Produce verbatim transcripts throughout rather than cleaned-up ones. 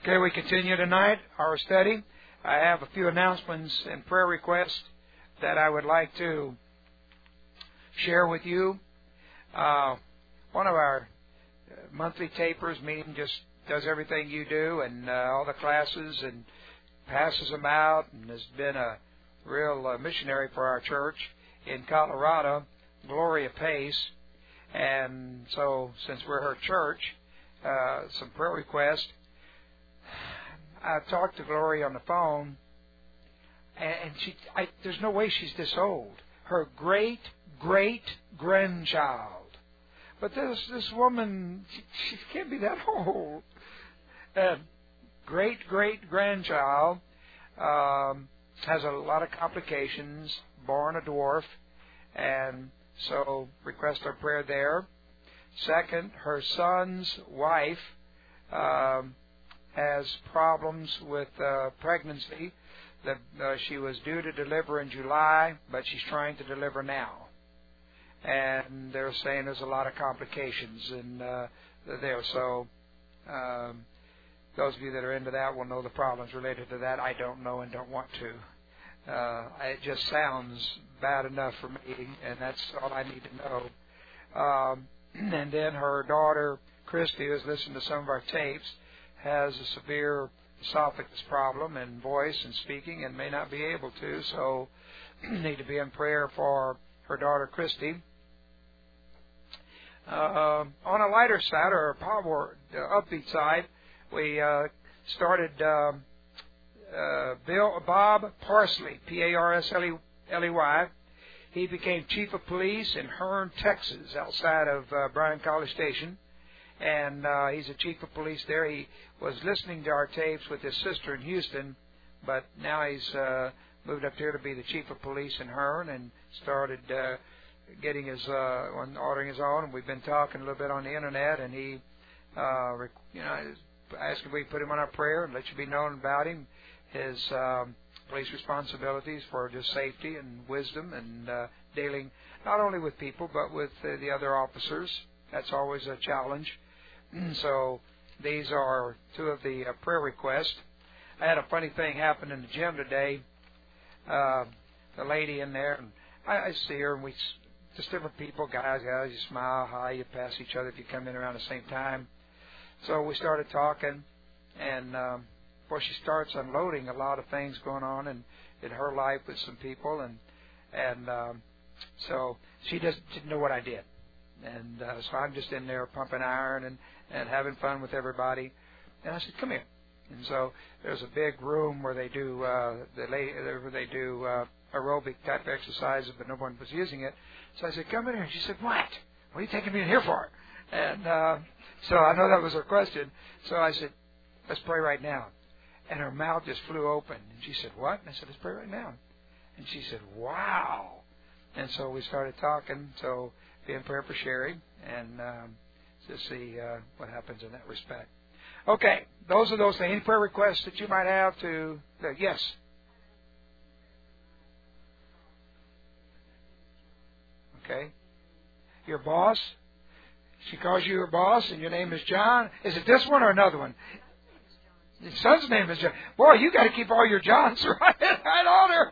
Okay, we continue tonight our study. I have a few announcements and prayer requests that I would like to share with you. Uh, one of our monthly tapers meeting just does everything you do and uh, all the classes and passes them out, and has been a real uh, missionary for our church in Colorado, Gloria Pace. And so since we're her church, uh, some prayer requests. I talked to Gloria on the phone, and she, I, there's no way she's this old. Her great, great grandchild. But this this woman, she, she can't be that old. Uh, great, great grandchild um, has a lot of complications, born a dwarf, and so request our prayer there. Second, her son's wife um, has problems with uh, pregnancy. That uh, she was due to deliver in July, but she's trying to deliver now. And they're saying there's a lot of complications in uh, there. So um, those of you that are into that will know the problems related to that. I don't know and don't want to. Uh, it just sounds bad enough for me, and that's all I need to know. Um, and then her daughter, Christy, who's listened to some of our tapes, has a severe esophagus problem and voice and speaking and may not be able to, so need to be in prayer for her daughter Christy. Uh, on a lighter side, or a power uh, upbeat side, we uh, started uh, uh, Bill Bob Parsley, P A R S L E Y. He became chief of police in Hearne, Texas, outside of uh, Bryan College Station. And uh, he's a chief of police there. He was listening to our tapes with his sister in Houston, but now he's uh, moved up here to be the chief of police in Hearne and started uh, getting his, uh, ordering his own. And we've been talking a little bit on the internet, and he, uh, you know, asked if we put him on our prayer and let you be known about him, his um, police responsibilities for just safety and wisdom and uh, dealing not only with people but with uh, the other officers. That's always a challenge. So these are two of the uh, prayer requests. I had a funny thing happen in the gym today. Uh, the lady in there, and I, I see her, and we just different people, guys, guys. You smile, hi, you pass each other if you come in around the same time. So we started talking, and um, before she starts unloading a lot of things going on in, in her life with some people, and and um, so she just didn't know what I did. And uh, so I'm just in there pumping iron and, and having fun with everybody. And I said, come here. And so there's a big room where they do uh, the where they do uh, aerobic type exercises, but no one was using it. So I said, come in here. And she said, what? What are you taking me in here for? And uh, so I know that was her question. So I said, let's pray right now. And her mouth just flew open. And she said, what? And I said, let's pray right now. And she said, wow. And so we started talking. So be in prayer for Sherry, and um, to see uh, what happens in that respect. Okay, those are those things. Any prayer requests that you might have to... Uh, yes? Okay. Your boss? She calls you her boss, and your name is John? Is it this one or another one? Your son's name is John. Boy, you got to keep all your Johns right, right on her.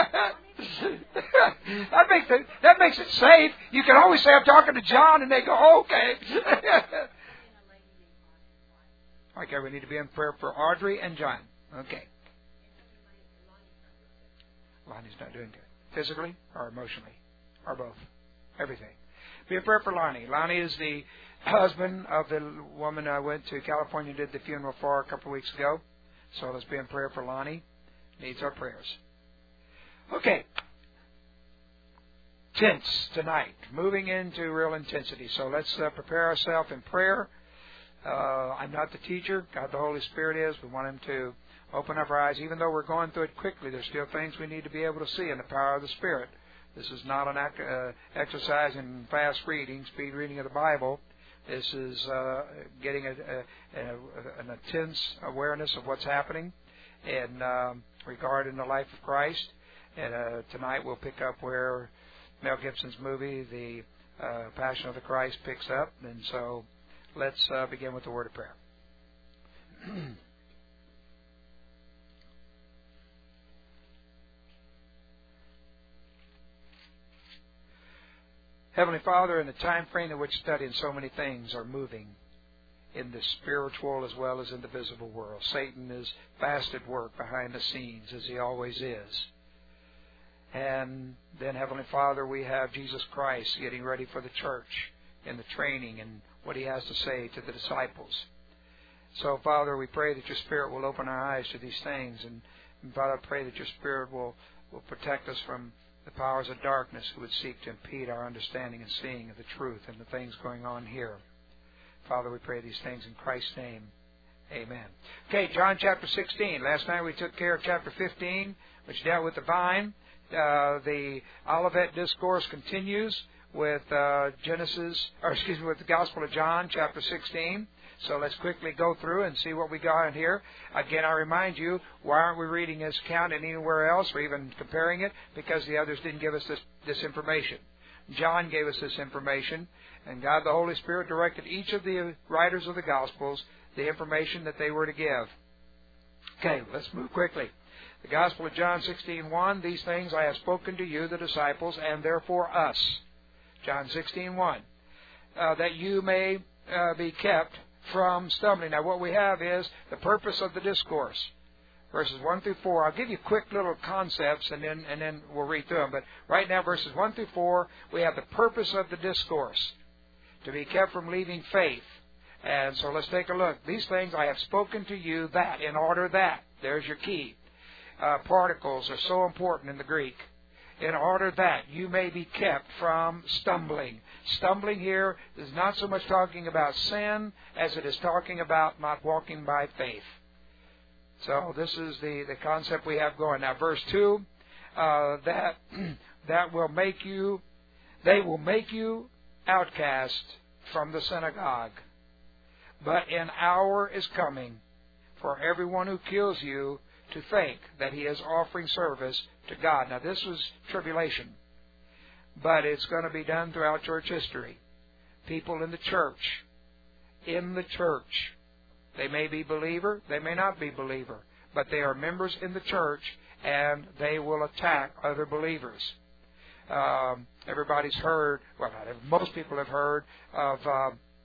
that makes it that makes it safe. You can always say, I'm talking to John, and they go, oh, okay. Okay, we need to be in prayer for Audrey and John. Okay. Lonnie's not doing good. Physically or emotionally? Or both? Everything. Be in prayer for Lonnie. Lonnie is the husband of the woman I went to California and did the funeral for a couple of weeks ago. So let's be in prayer for Lonnie. Needs our prayers. Okay. Tense tonight. Moving into real intensity. So let's uh, prepare ourselves in prayer. Uh, I'm not the teacher. God the Holy Spirit is. We want Him to open up our eyes. Even though we're going through it quickly, there's still things we need to be able to see in the power of the Spirit. This is not an act, uh, exercise in fast reading, speed reading of the Bible. This is uh, getting a, a, a, an intense awareness of what's happening in um, regard in the life of Christ. And uh, tonight we'll pick up where Mel Gibson's movie, The uh, Passion of the Christ, picks up. And so let's uh, begin with the word of prayer. Heavenly Father, in the time frame in which studying, so many things are moving in the spiritual as well as in the visible world. Satan is fast at work behind the scenes, as he always is. And then, Heavenly Father, we have Jesus Christ getting ready for the church in the training and what he has to say to the disciples. So, Father, we pray that your Spirit will open our eyes to these things. And, and Father, I pray that your Spirit will, will protect us from the powers of darkness who would seek to impede our understanding and seeing of the truth and the things going on here. Father, we pray these things in Christ's name. Amen. Okay, John chapter sixteen. Last night we took care of chapter fifteen, which dealt with the vine. Uh, the Olivet Discourse continues with uh, Genesis, or excuse me, with the Gospel of John, chapter sixteen. So let's quickly go through and see what we got in here. Again, I remind you, why aren't we reading this account anywhere else or even comparing it? Because the others didn't give us this, this information. John gave us this information, and God the Holy Spirit directed each of the writers of the Gospels the information that they were to give. Okay, let's move quickly. The Gospel of John sixteen one, these things I have spoken to you, the disciples, and therefore us. John sixteen one, uh, that you may uh, be kept from stumbling. Now, what we have is the purpose of the discourse. Verses one through four. I'll give you quick little concepts, and then and then we'll read through them. But right now, verses one through four, we have the purpose of the discourse, to be kept from leaving faith. And so let's take a look. These things I have spoken to you, that, in order that. There's your key. Uh, particles are so important in the Greek. In order that you may be kept from stumbling. Stumbling here is not so much talking about sin as it is talking about not walking by faith. So this is the, the concept we have going. Now, verse two, uh, that that will make you, they will make you outcast from the synagogue. But an hour is coming for everyone who kills you to think that he is offering service to God. Now, this was tribulation, but it's going to be done throughout church history. People in the church, in the church, they may be believer, they may not be believer, but they are members in the church, and they will attack other believers. Um, everybody's heard, well, most people have heard of, uh,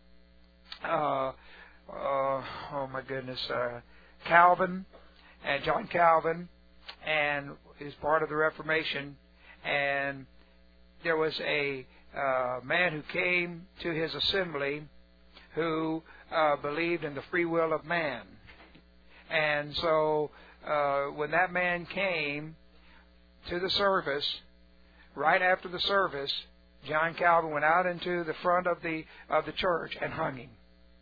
uh, uh, oh my goodness, uh, Calvin, and John Calvin, and is part of the Reformation, and there was a uh, man who came to his assembly who uh, believed in the free will of man. And so uh, when that man came to the service, right after the service, John Calvin went out into the front of the of the church and hung him.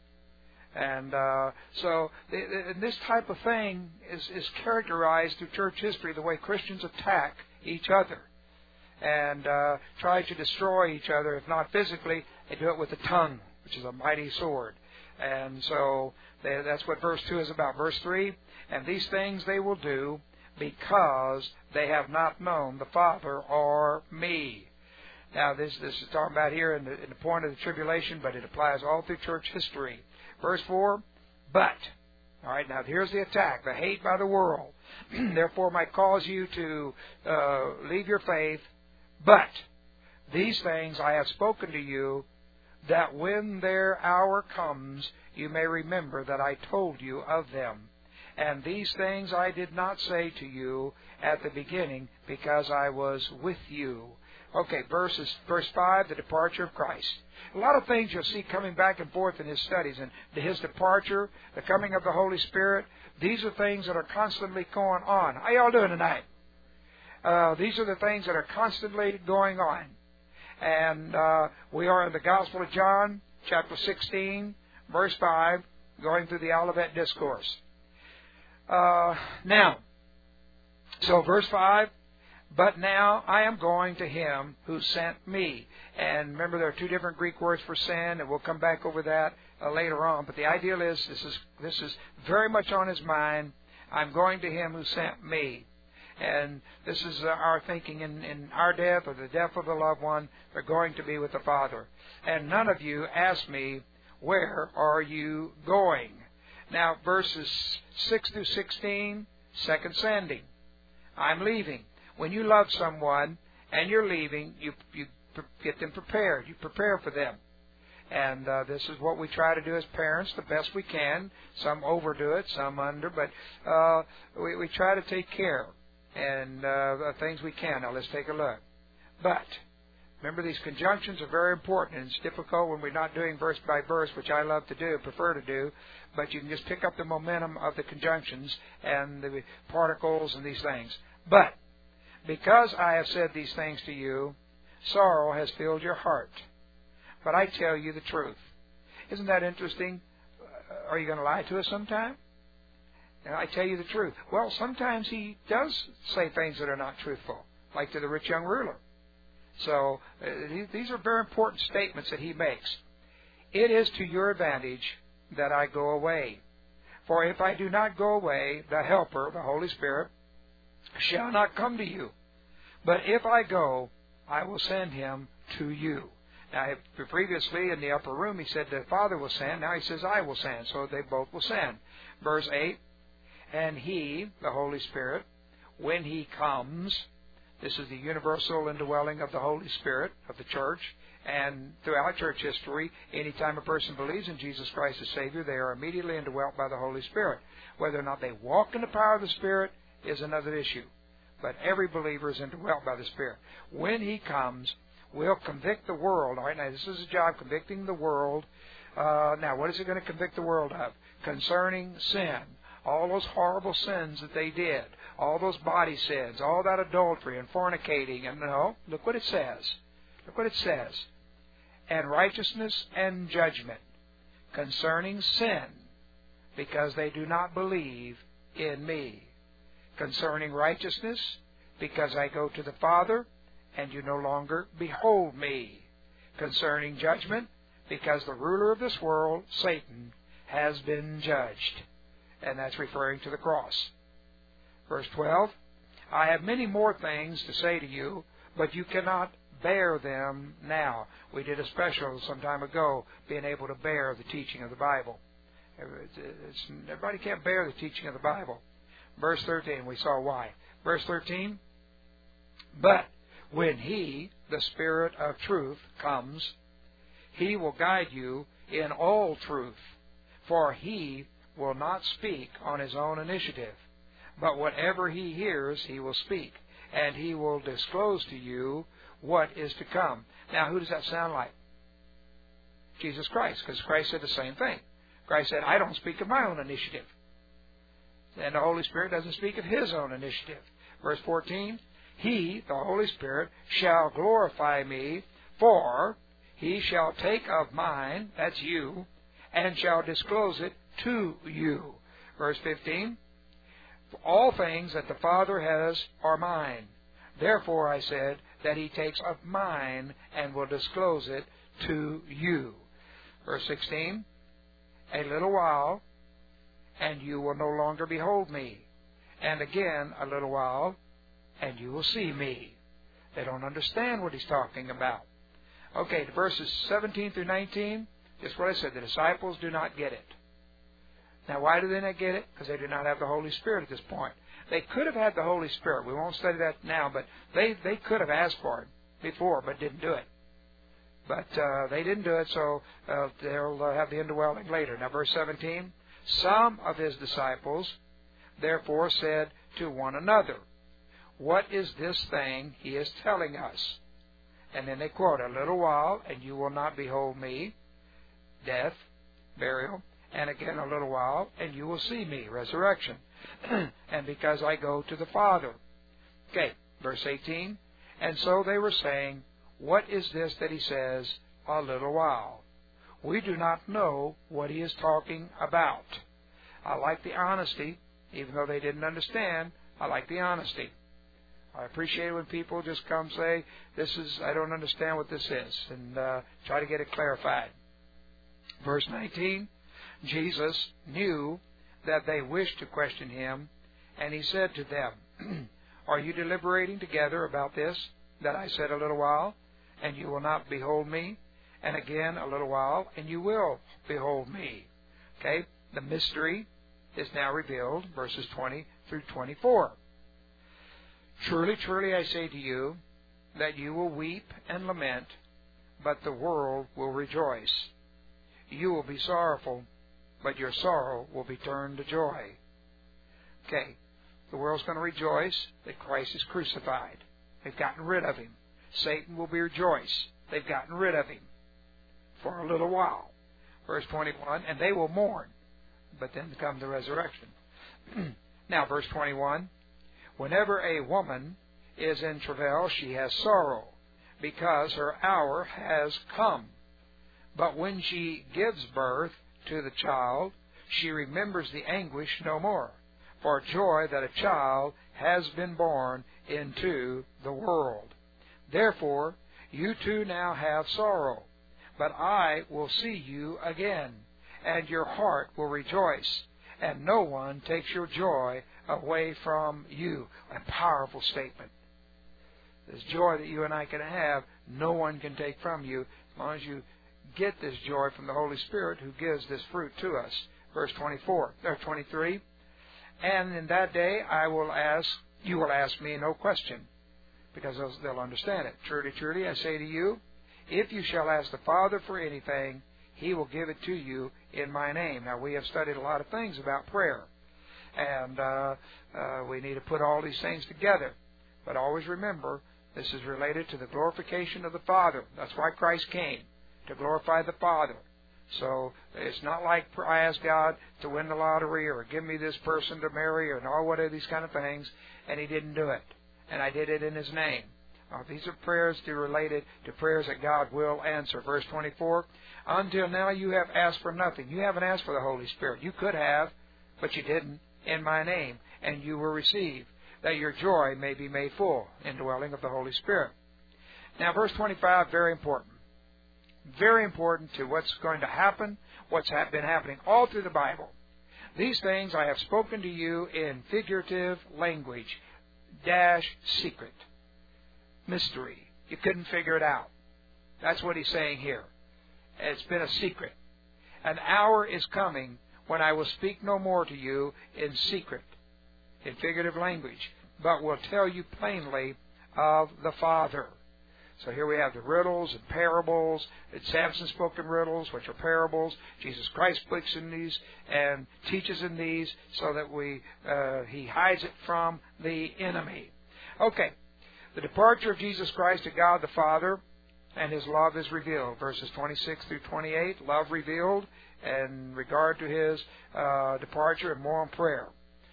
And uh, so the, the, this type of thing is, is characterized through church history, the way Christians attack each other and uh, try to destroy each other. If not physically, they do it with the tongue, which is a mighty sword. And so they, that's what verse two is about. Verse three, and these things they will do because they have not known the Father or me. Now, this, this is talking about here in the, in the point of the tribulation, but it applies all through church history. Verse four, but, all right, now here's the attack, the hate by the world, therefore might cause you to uh, leave your faith, but these things I have spoken to you, that when their hour comes, you may remember that I told you of them. And these things I did not say to you at the beginning, because I was with you. Okay, verses, verse five, the departure of Christ. A lot of things you'll see coming back and forth in his studies. And his departure, the coming of the Holy Spirit, these are things that are constantly going on. How y'all doing tonight? Uh, these are the things that are constantly going on. And uh, we are in the Gospel of John, chapter sixteen, verse five, going through the Olivet Discourse. Uh, now, so verse five, but now I am going to him who sent me. And remember, there are two different Greek words for sin, and we'll come back over that uh, later on. But the ideal is, this is this is very much on his mind. I'm going to him who sent me. And this is uh, our thinking in, in our death or the death of the loved one. They're going to be with the Father. And none of you ask me, where are you going? Now, verses six through sixteen, second sending. I'm leaving. When you love someone and you're leaving, you you get them prepared. You prepare for them. And uh, this is what we try to do as parents the best we can. Some overdo it, some under, but uh, we, we try to take care and uh, the things we can. Now let's take a look. But remember, these conjunctions are very important, and it's difficult when we're not doing verse by verse, which I love to do, prefer to do, but you can just pick up the momentum of the conjunctions and the particles and these things. But because I have said these things to you, sorrow has filled your heart. But I tell you the truth. Isn't that interesting? Are you going to lie to us sometime? And I tell you the truth. Well, sometimes he does say things that are not truthful, like to the rich young ruler. So uh, these are very important statements that he makes. It is to your advantage that I go away. For if I do not go away, the Helper, the Holy Spirit, shall not come to you. But if I go, I will send him to you. Now, previously in the upper room, he said the Father will send. Now he says, I will send. So they both will send. Verse eight, and he, the Holy Spirit, when he comes, this is the universal indwelling of the Holy Spirit of the church. And throughout church history, anytime a person believes in Jesus Christ as Savior, they are immediately indwelt by the Holy Spirit. Whether or not they walk in the power of the Spirit is another issue. But every believer is indwelt by the Spirit. When he comes, will convict the world. All right, now this is a job, convicting the world. Uh, now, what is it going to convict the world of? Concerning sin. All those horrible sins that they did. All those body sins. All that adultery and fornicating. And no, look what it says. Look what it says. And righteousness and judgment concerning sin, because they do not believe in me. Concerning righteousness, because I go to the Father, and you no longer behold me. Concerning judgment, because the ruler of this world, Satan, has been judged. And that's referring to the cross. Verse twelve, I have many more things to say to you, but you cannot bear them now. We did a special some time ago, being able to bear the teaching of the Bible. It's, everybody can't bear the teaching of the Bible. Verse thirteen, we saw why. Verse thirteen, but when he, the Spirit of truth, comes, he will guide you in all truth, for he will not speak on his own initiative, but whatever he hears, he will speak, and he will disclose to you what is to come. Now, who does that sound like? Jesus Christ, because Christ said the same thing. Christ said, I don't speak of my own initiative. And the Holy Spirit doesn't speak of his own initiative. Verse fourteen, he, the Holy Spirit, shall glorify me, for he shall take of mine, that's you, and shall disclose it to you. Verse fifteen, all things that the Father has are mine. Therefore I said that he takes of mine and will disclose it to you. Verse sixteen, a little while, and you will no longer behold me. And again, a little while, and you will see me. They don't understand what he's talking about. Okay, verses seventeen through nineteen, just what I said, the disciples do not get it. Now, why do they not get it? Because they do not have the Holy Spirit at this point. They could have had the Holy Spirit. We won't study that now, but they, they could have asked for it before, but didn't do it. But uh, they didn't do it, so uh, they'll uh, have the indwelling later. Now, verse seventeen, some of his disciples therefore said to one another, what is this thing he is telling us? And then they quote, a little while, and you will not behold me, death, burial, and again a little while, and you will see me, resurrection. And because I go to the Father. Okay, verse eighteen, and so they were saying, what is this that he says, a little while? We do not know what he is talking about. I like the honesty, even though they didn't understand, I like the honesty. I appreciate it when people just come say, this is, I don't understand what this is, and uh, try to get it clarified. Verse nineteen, Jesus knew that they wished to question him, and he said to them, are you deliberating together about this, that I said a little while, and you will not behold me, and again a little while, and you will behold me? Okay, the mystery is now revealed, verses twenty through twenty-four. Truly, truly, I say to you, that you will weep and lament, but the world will rejoice. You will be sorrowful, but your sorrow will be turned to joy. Okay, the world's going to rejoice that Christ is crucified. They've gotten rid of him. Satan will be rejoiced. They've gotten rid of him for a little while. Verse twenty-one, and they will mourn, but then come the resurrection. Now, verse twenty-one, whenever a woman is in travail, she has sorrow, because her hour has come. But when she gives birth to the child, she remembers the anguish no more, for joy that a child has been born into the world. Therefore, you too now have sorrow, but I will see you again, and your heart will rejoice, and no one takes your joy away from you. A powerful statement. This joy that you and I can have, no one can take from you, as long as you get this joy from the Holy Spirit who gives this fruit to us. Verse twenty-four, or twenty-three, and in that day I will ask, you will ask me no question, because they'll understand it. Truly, truly, I say to you, if you shall ask the Father for anything, He will give it to you in my name. Now, we have studied a lot of things about prayer, and uh, uh, we need to put all these things together. But always remember, this is related to the glorification of the Father. That's why Christ came, to glorify the Father. So it's not like I asked God to win the lottery or give me this person to marry or all what are these kind of things, and He didn't do it. And I did it in His name. Uh, these are prayers that are related to prayers that God will answer. Verse twenty-four, until now you have asked for nothing. You haven't asked for the Holy Spirit. You could have, but you didn't, in my name, and you will receive, that your joy may be made full, indwelling of the Holy Spirit. Now, verse twenty-five, very important. Very important to what's going to happen, what's been happening all through the Bible. These things I have spoken to you in figurative language, dash secret, mystery. You couldn't figure it out. That's what he's saying here. It's been a secret. An hour is coming when I will speak no more to you in secret, in figurative language, but will tell you plainly of the Father. So here we have the riddles and parables. It's Samson spoke in riddles, which are parables. Jesus Christ speaks in these and teaches in these so that we uh, He hides it from the enemy. Okay, the departure of Jesus Christ to God the Father and His love is revealed. Verses twenty-six through twenty-eight, love revealed in regard to His uh, departure and more on prayer.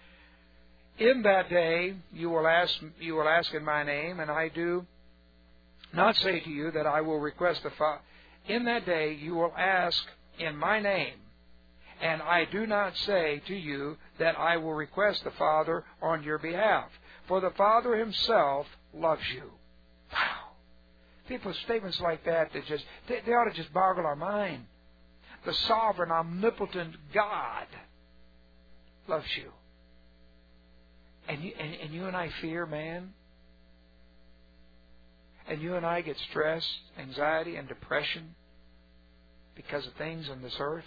In that day you will ask, you will ask in my name, and I do not say to you that I will request the Father. In that day you will ask in my name, and I do not say to you that I will request the Father on your behalf, for the Father Himself loves you. Wow. People, statements like that, that just they, they ought to just boggle our mind. The sovereign, omnipotent God loves you. And you, and, and you and I fear man. And you and I get stress, anxiety, and depression because of things on this earth.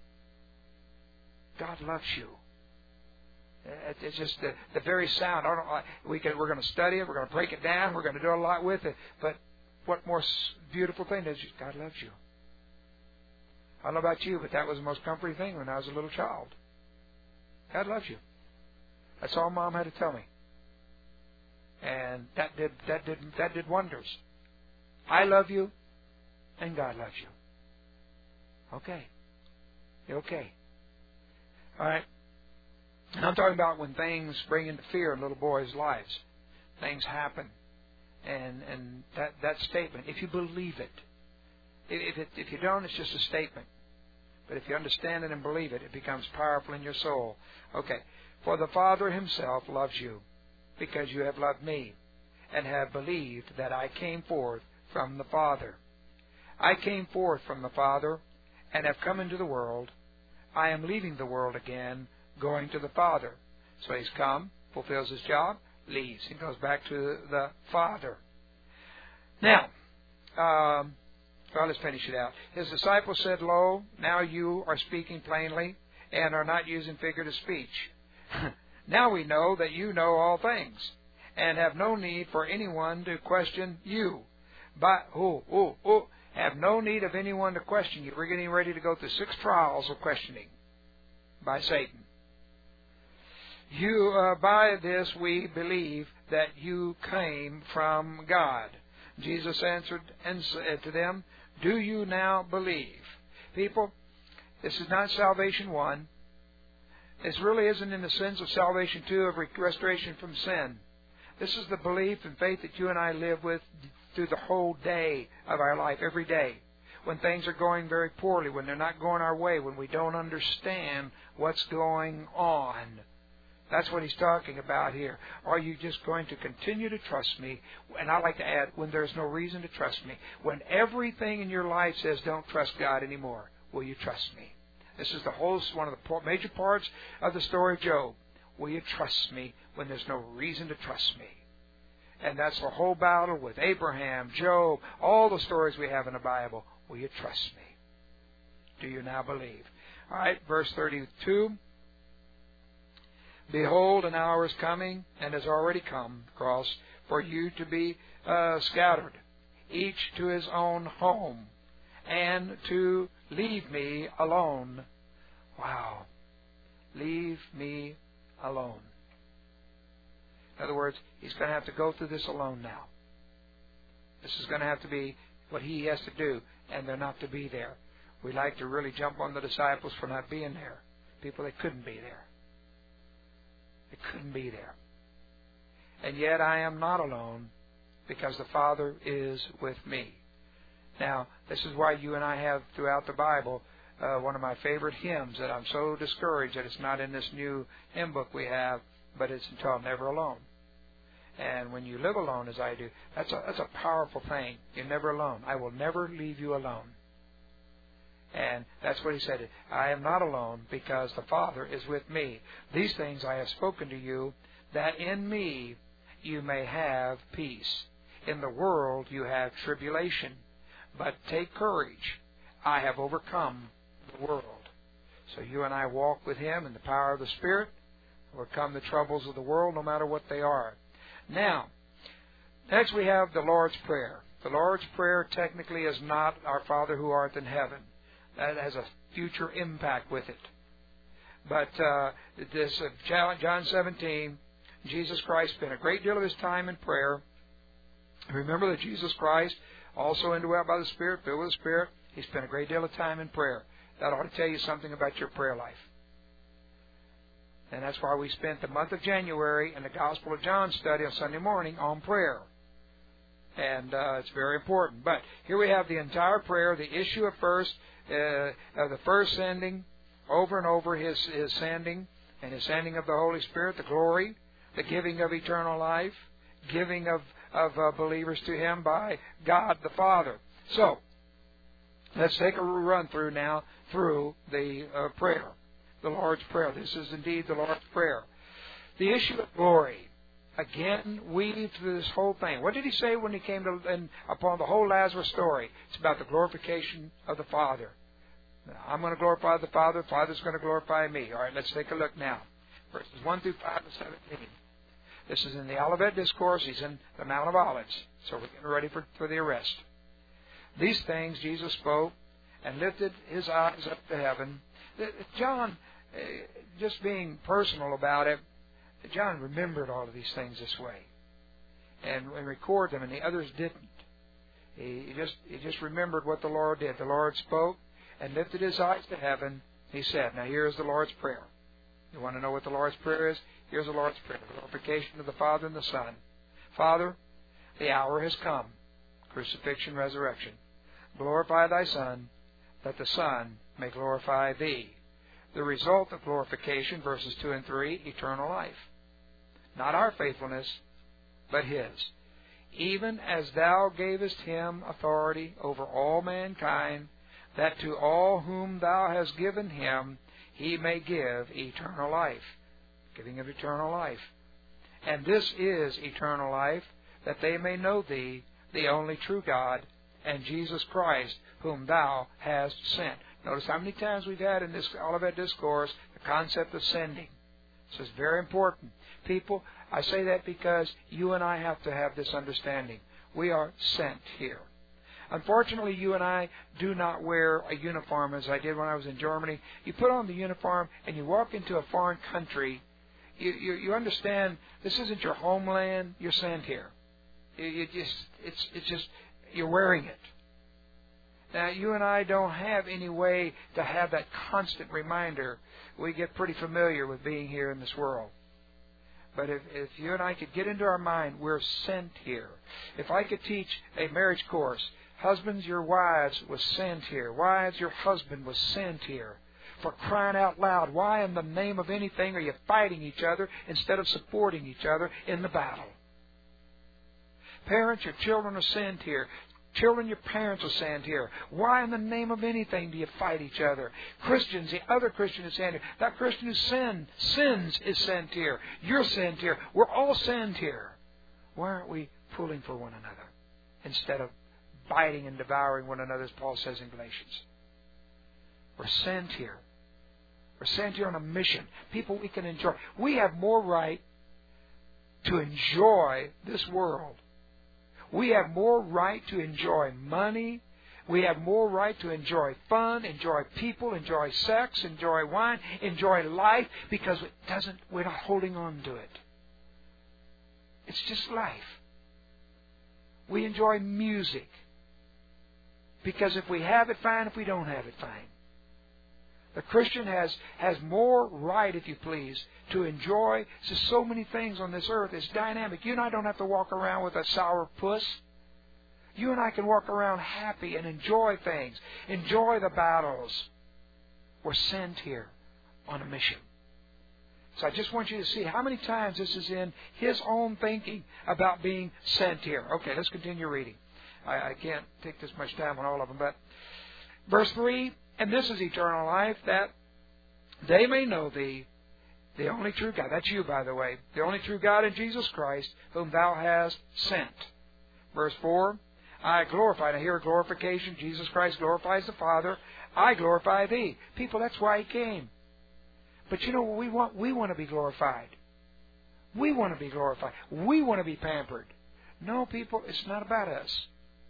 God loves you. It's just the, the very sound. I don't know, we can, we're going to study it. We're going to break it down. We're going to do a lot with it. But what more beautiful thing is God loves you. I don't know about you, but that was the most comforting thing when I was a little child. God loves you. That's all Mom had to tell me. And that did that did that did wonders. I love you, and God loves you. Okay, you're okay. All right. And I'm talking about when things bring into fear in little boys' lives. Things happen, and and that that statement. If you believe it, if it, if you don't, it's just a statement. But if you understand it and believe it, it becomes powerful in your soul. Okay. For the Father Himself loves you, because you have loved me, and have believed that I came forth from the Father. I came forth from the Father, and have come into the world. I am leaving the world again, going to the Father. So He's come, fulfills His job, leaves. He goes back to the Father. Now, um, well, let's finish it out. His disciples said, Lo, now you are speaking plainly, and are not using figurative speech. Now we know that you know all things, and have no need for anyone to question you. But, oh, oh, oh, have no need of anyone to question you. We're getting ready to go through six trials of questioning by Satan. You, uh, by this we believe that you came from God. Jesus answered and said to them, do you now believe? People, this is not salvation one. This really isn't in the sense of salvation two, of restoration from sin. This is the belief and faith that you and I live with through the whole day of our life, every day. When things are going very poorly, when they're not going our way, when we don't understand what's going on. That's what he's talking about here. Are you just going to continue to trust me? And I like to add, when there's no reason to trust me. When everything in your life says don't trust God anymore, will you trust me? This is the whole, one of the major parts of the story of Job. Will you trust me when there's no reason to trust me? And that's the whole battle with Abraham, Job, all the stories we have in the Bible. Will you trust me? Do you now believe? All right, verse thirty-two. Behold, an hour is coming, and has already come, cross, for you to be uh, scattered, each to his own home, and to leave me alone. Wow. Leave me alone. In other words, he's going to have to go through this alone now. This is going to have to be what he has to do, and they're not to be there. We like to really jump on the disciples for not being there. People that couldn't be there. They couldn't be there. And yet I am not alone, because the Father is with me. Now, this is why you and I have throughout the Bible uh, one of my favorite hymns that I'm so discouraged that it's not in this new hymn book we have, but it's entitled Never Alone. And when you live alone as I do, that's a, that's a powerful thing. You're never alone. I will never leave you alone. And that's what he said. I am not alone, because the Father is with me. These things I have spoken to you, that in me you may have peace. In the world you have tribulation. But take courage. I have overcome the world. So you and I walk with him in the power of the Spirit, overcome the troubles of the world, no matter what they are. Now, next we have the Lord's Prayer. The Lord's Prayer technically is not our Father who art in heaven. That has a future impact with it. But uh, this uh, John seventeen, Jesus Christ spent a great deal of his time in prayer. Remember that Jesus Christ, also indwelt by the Spirit, filled with the Spirit, he spent a great deal of time in prayer. That ought to tell you something about your prayer life. And that's why we spent the month of January in the Gospel of John study on Sunday morning on prayer. And uh, it's very important. But here we have the entire prayer, the issue of first, uh, of the first sending, over and over his, his sending, and his sending of the Holy Spirit, the glory, the giving of eternal life, giving of, of uh, believers to him by God the Father. So, let's take a run through now through the uh, prayer, the Lord's Prayer. This is indeed the Lord's Prayer. The issue of glory. Again, weave through this whole thing. What did he say when he came to and upon the whole Lazarus story? It's about the glorification of the Father. Now, I'm going to glorify the Father. The Father's going to glorify me. All right, let's take a look now. Verses one through five and seventeen. This is in the Olivet Discourse. He's in the Mount of Olives. So we're getting ready for, for the arrest. These things Jesus spoke and lifted his eyes up to heaven. John, just being personal about it, John remembered all of these things this way and, and recorded them, and the others didn't. He just he just remembered what the Lord did. The Lord spoke and lifted his eyes to heaven. He said, now here's the Lord's Prayer. You want to know what the Lord's Prayer is? Here's the Lord's Prayer. The glorification of the Father and the Son. Father, the hour has come. Crucifixion, resurrection. Glorify thy Son, that the Son may glorify thee. The result of glorification, verses two and three, eternal life. Not our faithfulness, but his. Even as thou gavest him authority over all mankind, that to all whom thou hast given him, he may give eternal life. Giving of eternal life. And this is eternal life, that they may know thee, the only true God, and Jesus Christ, whom thou hast sent. Notice how many times we've had in this Olivet Discourse the concept of sending. This is very important. People, I say that because you and I have to have this understanding. We are sent here. Unfortunately, you and I do not wear a uniform as I did when I was in Germany. You put on the uniform and you walk into a foreign country. You, you, you understand this isn't your homeland. You're sent here. You, you just, it's, it's just, you're wearing it. Now, you and I don't have any way to have that constant reminder. We get pretty familiar with being here in this world. But if, if you and I could get into our mind, we're sent here. If I could teach a marriage course, husbands, your wives was sent here. Wives, your husband was sent here. For crying out loud, why in the name of anything are you fighting each other instead of supporting each other in the battle? Parents, your children are sent here. Children, your parents are sent here. Why in the name of anything do you fight each other? Christians, the other Christian is sent here. That Christian who sin, sins is sent here. You're sent here. We're all sent here. Why aren't we pulling for one another instead of biting and devouring one another, as Paul says in Galatians? We're sent here. We're sent here on a mission. People we can enjoy. We have more right to enjoy this world. We have more right to enjoy money. We have more right to enjoy fun, enjoy people, enjoy sex, enjoy wine, enjoy life, because it doesn't, we're not holding on to it. It's just life. We enjoy music, because if we have it, fine. If we don't have it, fine. The Christian has, has more right, if you please, to enjoy just so many things on this earth. It's dynamic. You and I don't have to walk around with a sour puss. You and I can walk around happy and enjoy things. Enjoy the battles. We're sent here on a mission. So I just want you to see how many times this is in his own thinking about being sent here. Okay, let's continue reading. I, I can't take this much time on all of them, but verse three, and this is eternal life, that they may know thee, the only true God. That's you, by the way. The only true God in Jesus Christ, whom thou hast sent. Verse four, I glorify. Now here, glorification. Jesus Christ glorifies the Father. I glorify thee. People, that's why He came. But you know what we want? We want to be glorified. We want to be glorified. We want to be pampered. No, people, it's not about us.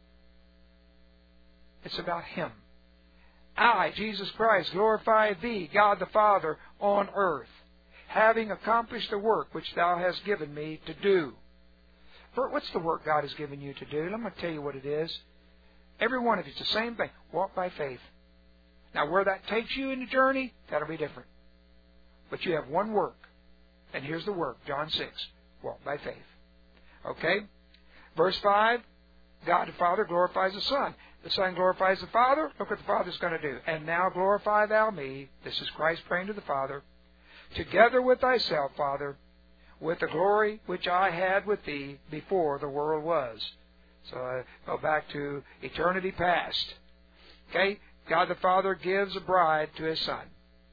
It's about Him. I, Jesus Christ, glorify thee, God the Father, on earth, having accomplished the work which thou hast given me to do. For what's the work God has given you to do? I'm going to tell you what it is. Every one of you, it's the same thing. Walk by faith. Now, where that takes you in the journey, that'll be different. But you have one work. And here's the work, John six. Walk by faith. Okay? Verse five, God the Father glorifies the Son. The Son glorifies the Father. Look what the Father's going to do. And now glorify thou me. This is Christ praying to the Father. Together with thyself, Father, with the glory which I had with thee before the world was. So I go back to eternity past. Okay? God the Father gives a bride to His Son.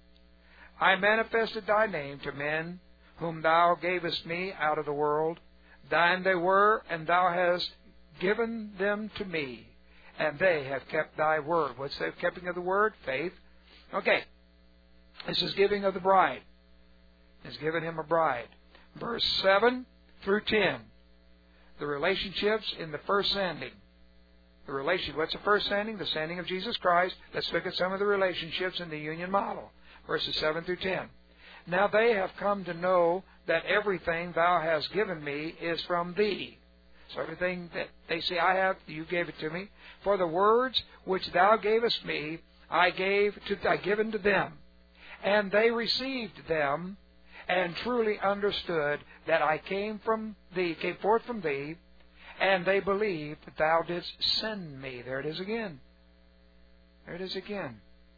I manifested thy name to men whom thou gavest me out of the world. Thine they were, and thou hast given them to me. And they have kept thy word. What's the keeping of the word? Faith. Okay. This is giving of the bride. It's given him a bride. Verse seven through ten. The relationships in the first sending. The relation. What's the first sending? The sending of Jesus Christ. Let's look at some of the relationships in the union model. Verses seven through ten. Now they have come to know that everything thou hast given me is from thee. So everything that they say I have, you gave it to me. For the words which thou gavest me, I gave to I given to them. And they received them, and truly understood that I came from thee, came forth from thee, and they believed that thou didst send me. There it is again. There it is again.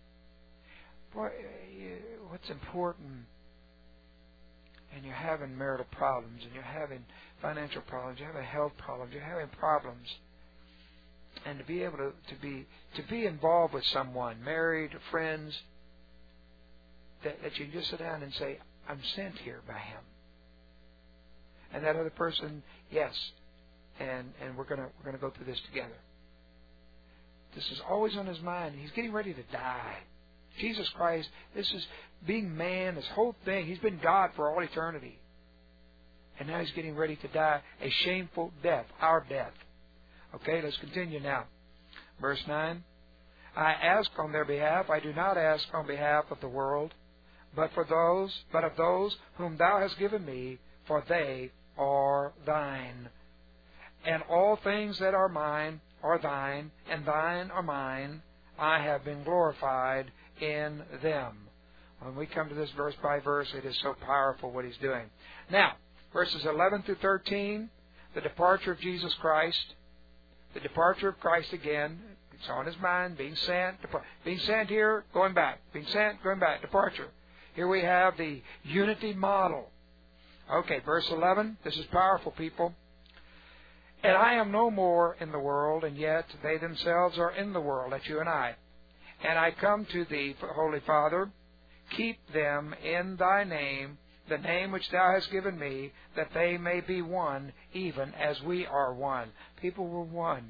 Boy, what's important, and you're having marital problems, and you're having financial problems, you're having health problems, you're having problems, and to be able to, to be to be involved with someone, married, friends, that, that you just sit down and say, I'm sent here by Him. And that other person, yes, and and we're gonna we're gonna go through this together. This is always on his mind. He's getting ready to die. Jesus Christ, this is being man, this whole thing. He's been God for all eternity. And now He's getting ready to die a shameful death, our death. Okay, let's continue now. Verse nine. I ask on their behalf. I do not ask on behalf of the world, but for those, but of those whom Thou hast given me, for they are Thine. And all things that are mine are Thine, and Thine are mine. I have been glorified in them. When we come to this verse by verse, it is so powerful what He's doing. Now, verses eleven through thirteen, the departure of Jesus Christ, the departure of Christ again. It's on His mind, being sent, being sent here, going back, being sent, going back, departure. Here we have the unity model. Okay, verse eleven, this is powerful, people. And I am no more in the world, and yet they themselves are in the world, that's you and I. And I come to Thee, Holy Father, keep them in Thy name, the name which Thou hast given me, that they may be one, even as we are one. People were one.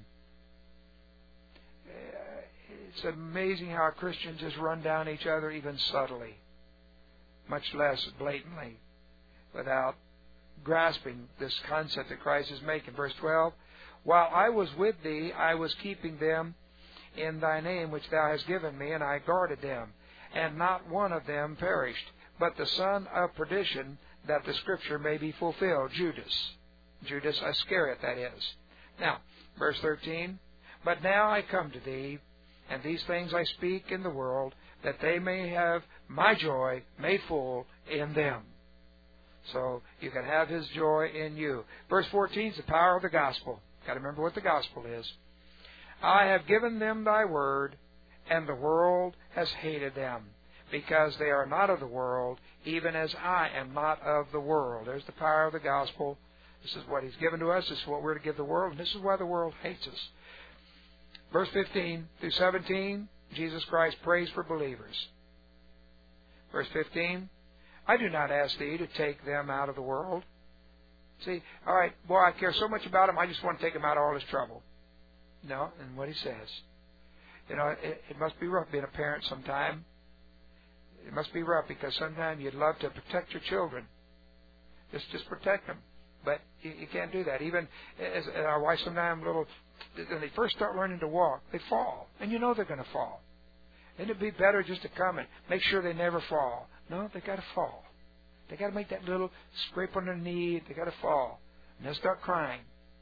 It's amazing how Christians just run down each other even subtly, much less blatantly, without grasping this concept that Christ is making. Verse twelve, while I was with Thee, I was keeping them in Thy name which Thou hast given me, and I guarded them, and not one of them perished, but the son of perdition, that the Scripture may be fulfilled. Judas. Judas Iscariot, that is. Now, verse thirteen, but now I come to Thee, and these things I speak in the world, that they may have my joy made full in them. So you can have His joy in you. Verse fourteen is the power of the gospel. Got to remember what the gospel is. I have given them Thy word, and the world has hated them, because they are not of the world, even as I am not of the world. There's the power of the gospel. This is what He's given to us. This is what we're to give the world, and this is why the world hates us. Verse fifteen through seventeen, Jesus Christ prays for believers. Verse fifteen, I do not ask Thee to take them out of the world. See, all right, boy, I care so much about them, I just want to take them out of all this trouble. No, and what He says. You know, it, it must be rough being a parent sometime. It must be rough because sometimes you'd love to protect your children. Just just protect them. But you, you can't do that. Even as, as our wife sometimes little, when they first start learning to walk, they fall. And you know they're going to fall. And it'd be better just to come and make sure they never fall. No, they got to fall. They got to make that little scrape on their knee. They got to fall. And they'll start crying.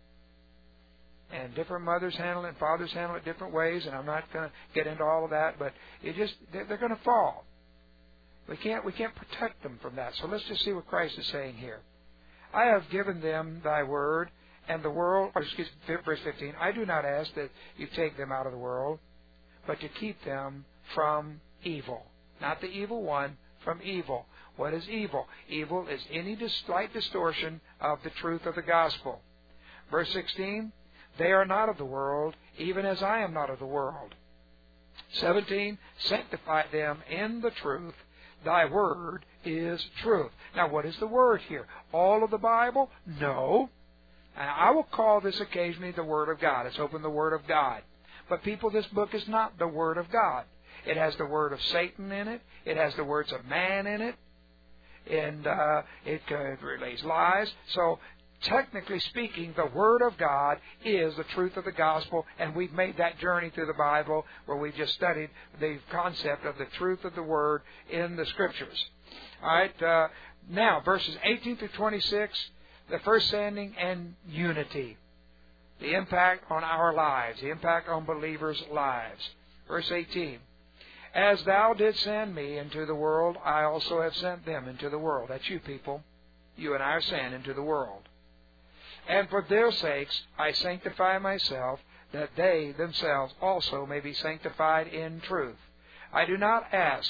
And different mothers handle it and fathers handle it different ways. And I'm not going to get into all of that. But it just they're, they're going to fall. We can't we can't protect them from that. So let's just see what Christ is saying here. I have given them Thy word, and the world, or excuse me, verse fifteen, I do not ask that you take them out of the world, but to keep them from evil. Not the evil one, from evil. What is evil? Evil is any slight distortion of the truth of the gospel. Verse sixteen, they are not of the world, even as I am not of the world. seventeen, sanctify them in the truth. Thy word is truth. Now, what is the word here? All of the Bible? No. And I will call this occasionally the Word of God. It's open the Word of God. But people, this book is not the Word of God. It has the word of Satan in it. It has the words of man in it. And uh, it uh, relays lies. So, technically speaking, the Word of God is the truth of the gospel, and we've made that journey through the Bible where we've just studied the concept of the truth of the Word in the Scriptures. All right, uh, now, verses eighteen through twenty-six, the first standing and unity. The impact on our lives, the impact on believers' lives. Verse eighteen, as Thou didst send me into the world, I also have sent them into the world. That's you people. You and I are sent into the world. And for their sakes I sanctify myself, that they themselves also may be sanctified in truth. I do not ask,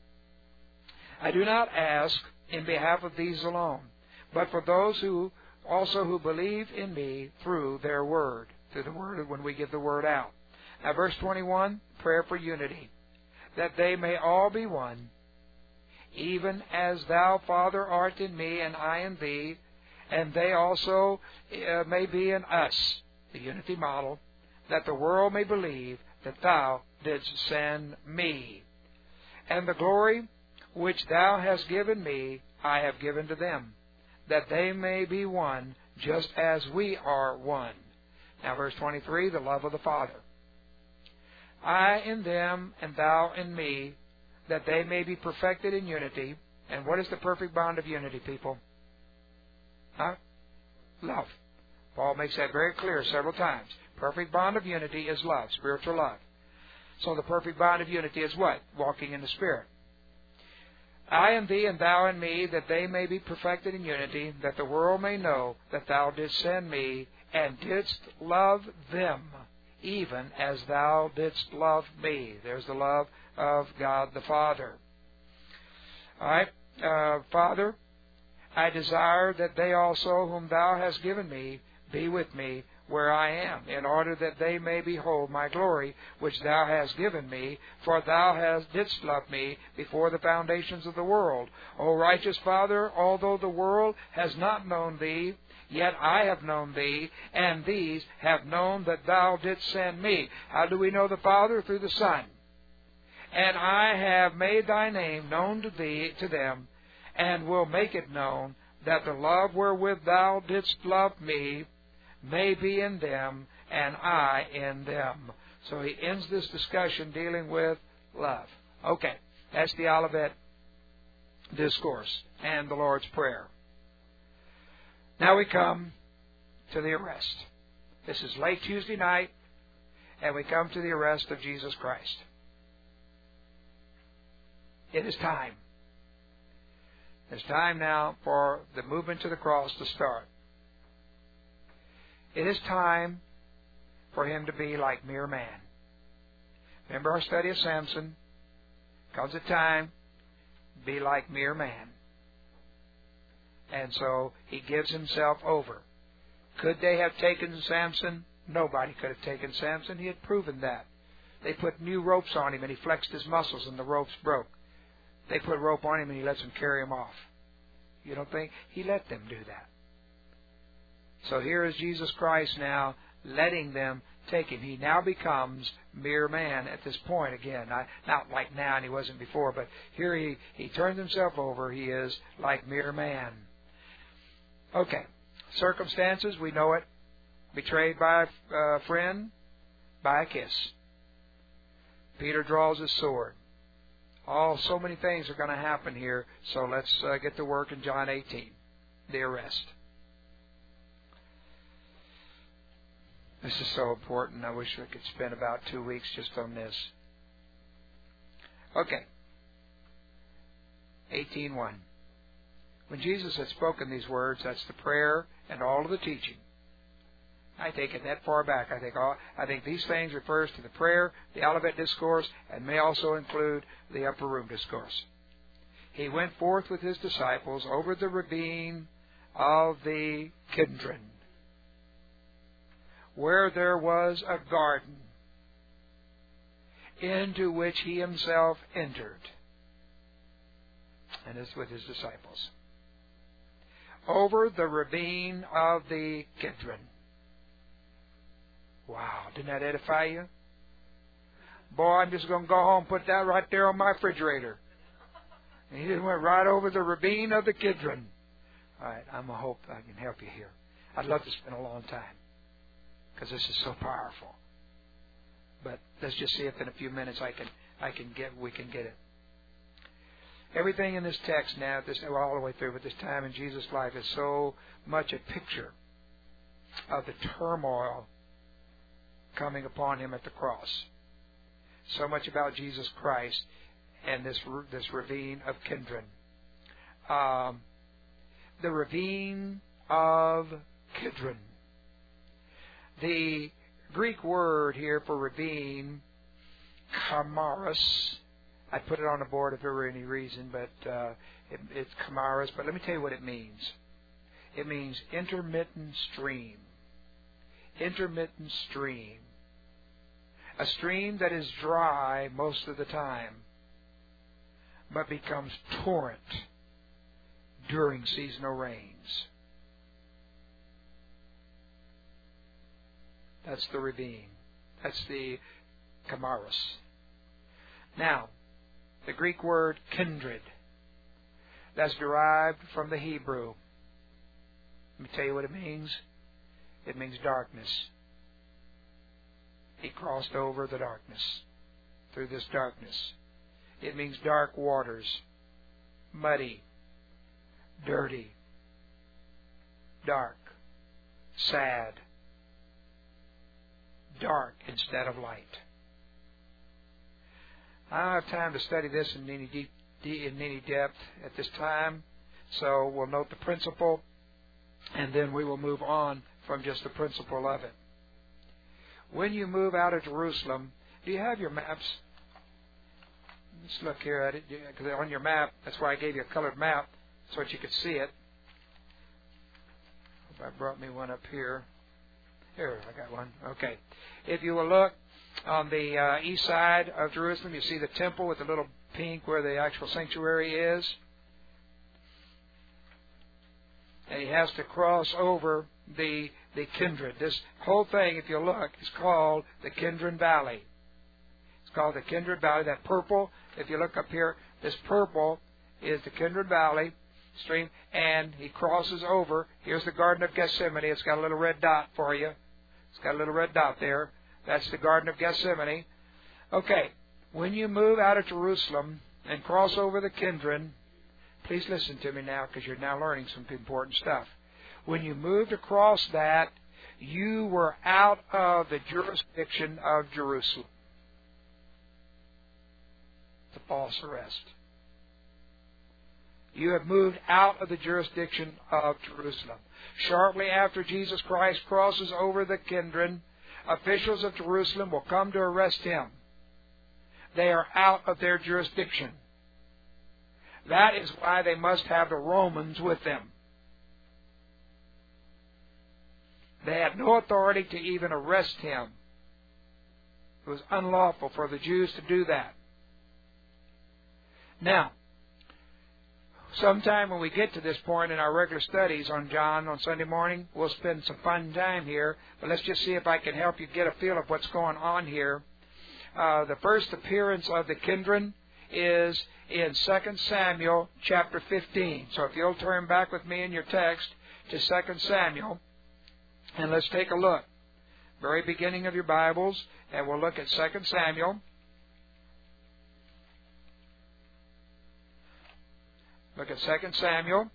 I do not ask in behalf of these alone, but for those who also who believe in me through their word, through the word when we give the word out. Now verse twenty-one, prayer for unity, that they may all be one, even as Thou, Father, art in me and I in Thee, and they also uh, may be in us, the unity model, that the world may believe that Thou didst send me. And the glory which thou hast given me, I have given to them, that they may be one, just as we are one. Now verse twenty-three, the love of the Father. I in them, and thou in me, that they may be perfected in unity. And what is the perfect bond of unity, people? Huh? Love. Paul makes that very clear several times. Perfect bond of unity is love, spiritual love. So the perfect bond of unity is what? Walking in the Spirit. I in thee, and thou in me, that they may be perfected in unity, that the world may know that thou didst send me, and didst love them, even as thou didst love me. There's the love of God the Father. All right, uh, Father, I desire that they also, whom thou hast given me, be with me where I am, in order that they may behold my glory, which thou hast given me, for thou hast didst love me before the foundations of the world. O righteous Father, although the world has not known thee, yet I have known thee, and these have known that thou didst send me. How do we know the Father? Through the Son. And I have made thy name known to thee, to them, and will make it known, that the love wherewith thou didst love me may be in them, and I in them. So he ends this discussion dealing with love. Okay, that's the Olivet Discourse and the Lord's Prayer. Now we come to the arrest. This is late Tuesday night, and we come to the arrest of Jesus Christ. It is time. It's time now for the movement to the cross to start. It is time for him to be like mere man. Remember our study of Samson? Comes a time, be like mere man. And so he gives himself over. Could they have taken Samson? Nobody could have taken Samson. He had proven that. They put new ropes on him and he flexed his muscles and the ropes broke. They put rope on him and he lets them carry him off. You don't think? He let them do that. So here is Jesus Christ now letting them take him. He now becomes mere man at this point again. I, not like now, and he wasn't before, but here he, he turns himself over. He is like mere man. Okay. Circumstances, we know it. Betrayed by a uh, friend, by a kiss. Peter draws his sword. Oh, so many things are going to happen here, so let's uh, get to work in John eighteen. The arrest. This is so important. I wish I could spend about two weeks just on this. Okay. eighteen one. When Jesus had spoken these words, that's the prayer and all of the teaching. I take it that far back. I think all, I think these things refers to the prayer, the Olivet Discourse, and may also include the Upper Room Discourse. He went forth with his disciples over the ravine of the Kidron, where there was a garden, into which he himself entered, and is with his disciples. Over the ravine of the Kidron. Wow, didn't that edify you? Boy, I'm just going to go home and put that right there on my refrigerator. And he just went right over the ravine of the Kidron. All right, I'm going to hope I can help you here. I'd love to spend a long time, because this is so powerful. But let's just see if in a few minutes I can I can get we can get it. Everything in this text now, this all the way through, but this time in Jesus' life is so much a picture of the turmoil coming upon him at the cross. So much about Jesus Christ and this this ravine of Kidron. Um, the ravine of Kidron. The Greek word here for ravine, Kamaros. I put it on the board if there were any reason, but uh, it, it's Kamaros. But let me tell you what it means. It means intermittent stream. Intermittent stream. A stream that is dry most of the time, but becomes torrent during seasonal rains. That's the ravine. That's the Kamaros. Now, the Greek word kindred. That's derived from the Hebrew. Let me tell you what it means. It means darkness. He crossed over the darkness, through this darkness. It means dark waters, muddy, dirty, dark, sad, dark instead of light. I don't have time to study this in any deep, in any depth at this time, so we'll note the principle, and then we will move on from just the principle of it. When you move out of Jerusalem, do you have your maps? Let's look here at it, because on your map, that's why I gave you a colored map, so that you could see it. I brought me one up here. Here, I got one. Okay. If you will look on the uh, east side of Jerusalem, you see the temple with the little pink where the actual sanctuary is. And he has to cross over the the Kidron. This whole thing, if you look, is called the Kidron Valley. It's called the Kidron Valley. That purple, if you look up here, this purple is the Kidron Valley stream, and he crosses over. Here's the Garden of Gethsemane. It's got a little red dot for you. It's got a little red dot there. That's the Garden of Gethsemane. Okay, when you move out of Jerusalem and cross over the Kidron, please listen to me now, because you're now learning some important stuff. When you moved across that, you were out of the jurisdiction of Jerusalem. It's a false arrest. You have moved out of the jurisdiction of Jerusalem. Shortly after Jesus Christ crosses over the Kidron, officials of Jerusalem will come to arrest him. They are out of their jurisdiction. That is why they must have the Romans with them. They had no authority to even arrest him. It was unlawful for the Jews to do that. Now, sometime when we get to this point in our regular studies on John on Sunday morning, we'll spend some fun time here. But let's just see if I can help you get a feel of what's going on here. Uh, the first appearance of the Kidron is in Second Samuel chapter fifteen. So if you'll turn back with me in your text to Second Samuel, and let's take a look. Very beginning of your Bibles, and we'll look at Second Samuel. Look at Second Samuel.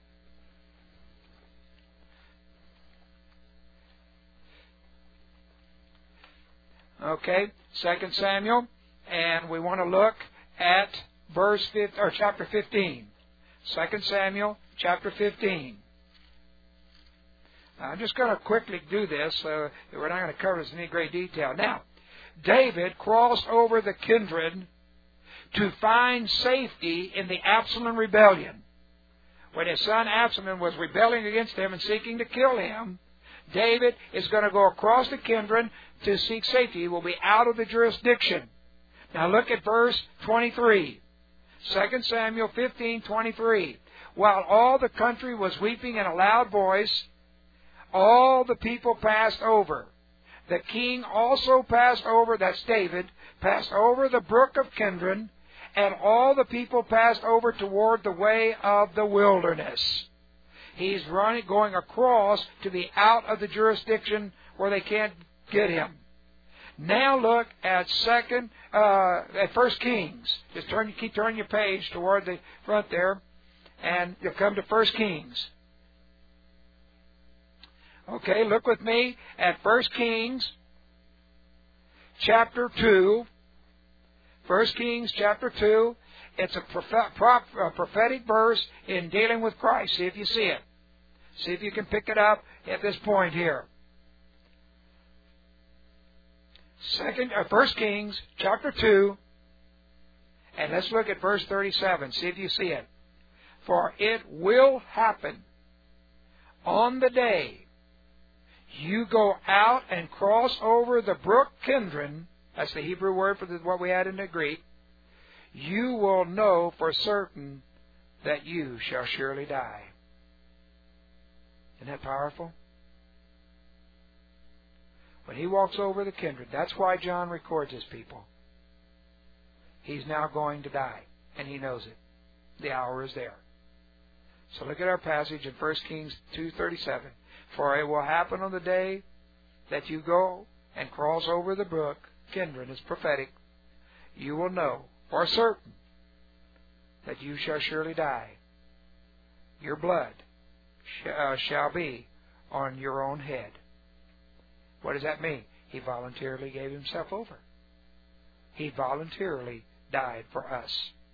Okay, Second Samuel, and we want to look at verse fifteen, or chapter fifteen. Second Samuel, chapter fifteen. Now, I'm just going to quickly do this. Uh, we're not going to cover this in any great detail. Now, David crossed over the Kidron to find safety in the Absalom rebellion. When his son Absalom was rebelling against him and seeking to kill him, David is going to go across the Kidron to seek safety. He will be out of the jurisdiction. Now look at verse twenty-three. Second Samuel fifteen twenty-three. While all the country was weeping in a loud voice, all the people passed over. The king also passed over, that's David, passed over the brook of Kidron, and all the people passed over toward the way of the wilderness. He's running, going across to be out of the jurisdiction where they can't get him. Now look at second, uh, at First Kings. Just turn, keep turning your page toward the front there, and you'll come to First Kings. Okay, look with me at First Kings, chapter two. First Kings, chapter two. It's a, prophet, prop, a prophetic verse in dealing with Christ. See if you see it. See if you can pick it up at this point here. Second, uh, First Kings, chapter two, and let's look at verse thirty-seven. See if you see it. For it will happen on the day you go out and cross over the brook Kidron, that's the Hebrew word for the, what we had in the Greek, you will know for certain that you shall surely die. Isn't that powerful? When he walks over the Kidron, that's why John records his people. He's now going to die. and He knows it. The hour is there. So look at our passage in First Kings two thirty-seven. For it will happen on the day that you go and cross over the brook, Kidron is prophetic, you will know for certain that you shall surely die. Your blood sh- uh, shall be on your own head. What does that mean? He voluntarily gave Himself over. He voluntarily died for us.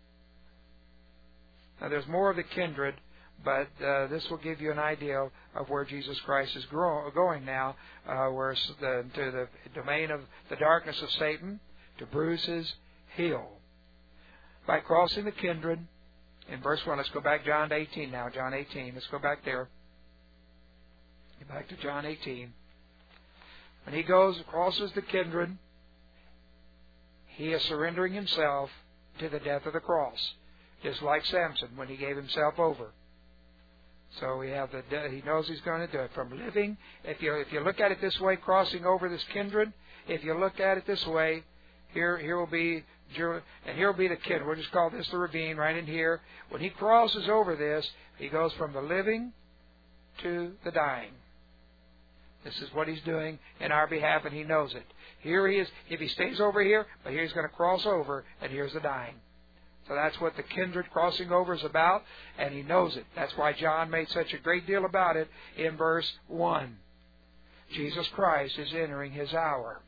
Now there's more of the kindred, but uh, this will give you an idea of where Jesus Christ is grow- going now, uh, where the, to the domain of the darkness of Satan, to bruise His heel. By crossing the kindred, in verse one, let's go back John eighteen now, John eighteen, let's go back there. Get back to John eighteen. When He goes, crosses the kindred, He is surrendering Himself to the death of the cross, just like Samson when he gave himself over. So we have the He knows He's going to do it. From living, if you if you look at it this way, crossing over this kindred, if you look at it this way, here here will be and here will be the kindred. We'll just call this the ravine right in here. When He crosses over this, He goes from the living to the dying. This is what He's doing in our behalf, and He knows it. Here He is. If He stays over here, but here He's going to cross over, and here's the dying. So that's what the kindred crossing over is about, and He knows it. That's why John made such a great deal about it in verse one. Jesus Christ is entering His hour.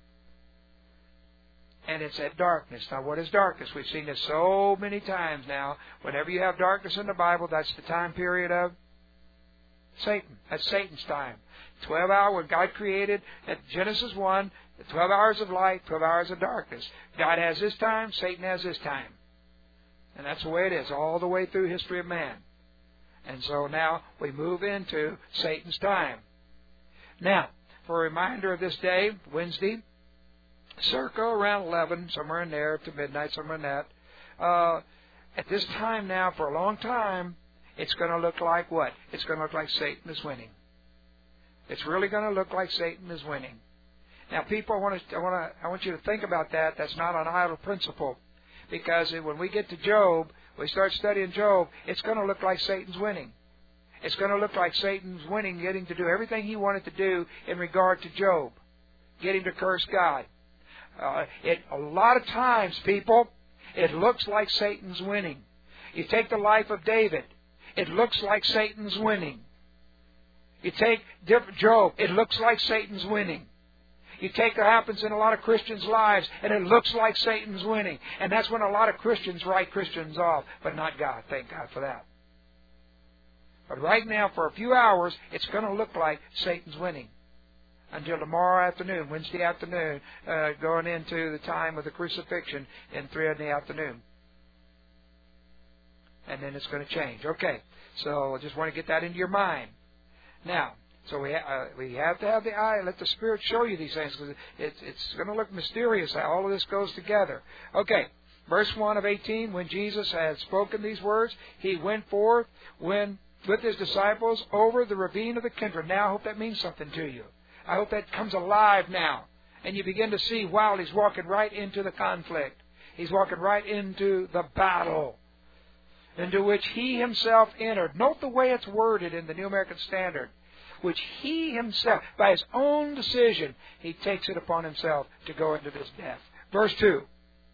And it's at darkness. Now, what is darkness? We've seen this so many times now. Whenever you have darkness in the Bible, that's the time period of Satan. That's Satan's time. Twelve hours when God created at Genesis one, the twelve hours of light, twelve hours of darkness. God has His time, Satan has His time. And that's the way it is, all the way through history of man. And so now we move into Satan's time. Now, for a reminder of this day, Wednesday, circa around eleven, somewhere in there, to midnight, somewhere in that. Uh, at this time now, for a long time, it's going to look like what? It's going to look like Satan is winning. It's really going to look like Satan is winning. Now, people, I want to, I want to, I want you to think about that. That's not an idle principle, because when we get to Job, we start studying Job. It's going to look like Satan's winning. It's going to look like Satan's winning, getting to do everything he wanted to do in regard to Job, getting to curse God. Uh, it a lot of times, people, it looks like Satan's winning. You take the life of David, it looks like Satan's winning. You take Job, it looks like Satan's winning. You take what happens in a lot of Christians' lives, and it looks like Satan's winning. And that's when a lot of Christians write Christians off, but not God. Thank God for that. But right now, for a few hours, it's going to look like Satan's winning. Until tomorrow afternoon, Wednesday afternoon, uh, going into the time of the crucifixion in three in the afternoon. And then it's going to change. Okay, so I just want to get that into your mind. Now, so we ha- uh, we have to have the eye, let the Spirit show you these things, because it's, it's going to look mysterious how all of this goes together. Okay, verse one of eighteen, when Jesus had spoken these words, He went forth when with His disciples over the ravine of the Kidron. Now, I hope that means something to you. I hope that comes alive now. And you begin to see, wow, He's walking right into the conflict. He's walking right into the battle into which He Himself entered. Note the way it's worded in the New American Standard. Which He Himself, by His own decision, He takes it upon Himself to go into this death. Verse two.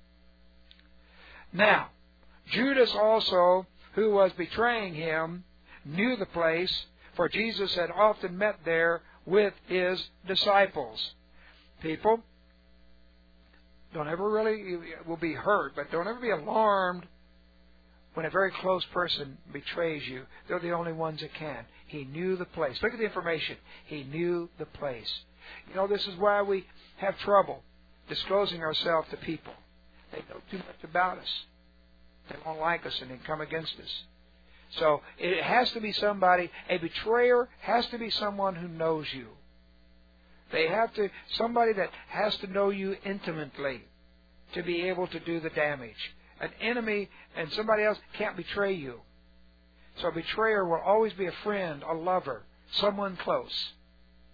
Now, Judas also, who was betraying Him, knew the place, for Jesus had often met there with His disciples. People, don't ever really, you will be hurt, but don't ever be alarmed when a very close person betrays you. They're the only ones that can. He knew the place. Look at the information. He knew the place. You know, this is why we have trouble disclosing ourselves to people. They know too much about us. They won't like us and they come against us. So it has to be somebody, a betrayer has to be someone who knows you. They have to, somebody that has to know you intimately to be able to do the damage. An enemy and somebody else can't betray you. So a betrayer will always be a friend, a lover, someone close.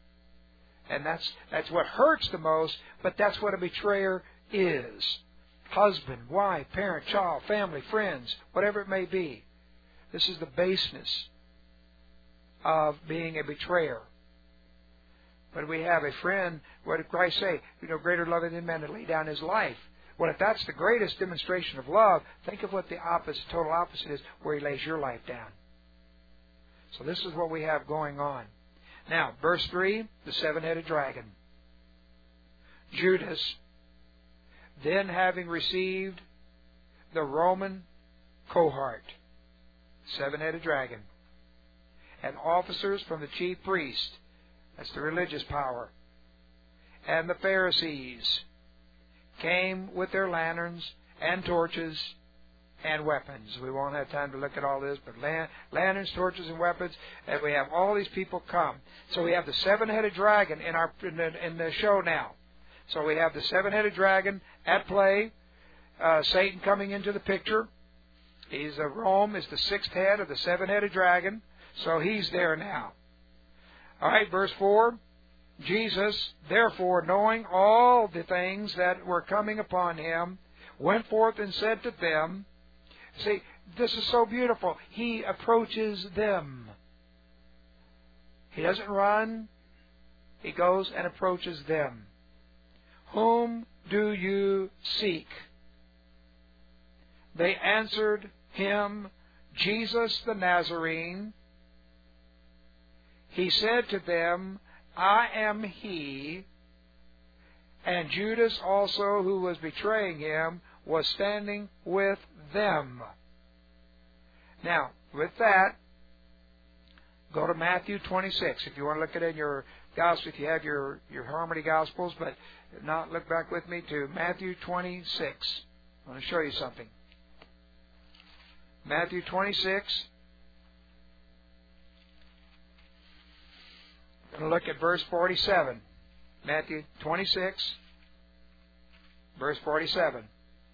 And that's that's what hurts the most, but that's what a betrayer is. husband, wife, parent, child, family, friends, whatever it may be. This is the baseness of being a betrayer. But we have a friend, what did Christ say? You know, greater love than man to lay down his life. Well, if that's the greatest demonstration of love, think of what the opposite, total opposite is, where he lays your life down. So this is what we have going on. Now, verse three, the seven-headed dragon. Judas, then having received the Roman cohort, seven-headed dragon, and officers from the chief priest, that's the religious power, and the Pharisees, came with their lanterns and torches and weapons. We won't have time to look at all this, but lan- lanterns, torches, and weapons, and we have all these people come. So we have the seven-headed dragon in our in the, in the show now. So we have the seven-headed dragon at play, uh, Satan coming into the picture. He's a Rome is the sixth head of the seven-headed dragon, so he's there now. All right, verse four. Jesus, therefore, knowing all the things that were coming upon him, went forth and said to them, see, this is so beautiful. He approaches them. He doesn't run. He goes and approaches them. Whom do you seek? They answered him, Jesus the Nazarene. He said to them, I am he. And Judas also, who was betraying him, was standing with them. Now, with that, go to Matthew twenty-six. If you want to look at it in your gospel, if you have your, your Harmony Gospels, but if not, look back with me to Matthew twenty-six. I want to show you something. Matthew twenty-six. I'm going to look at verse forty-seven. Matthew twenty-six, verse forty-seven.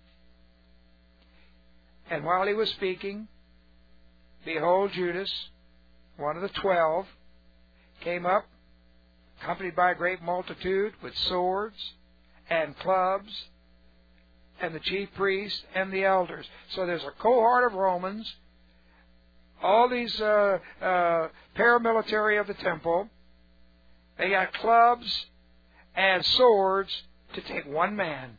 And while he was speaking, behold, Judas, one of the twelve, came up, accompanied by a great multitude, with swords and clubs, and the chief priests and the elders. So there's a cohort of Romans, all these uh, uh, paramilitary of the temple. They got clubs and swords to take one man.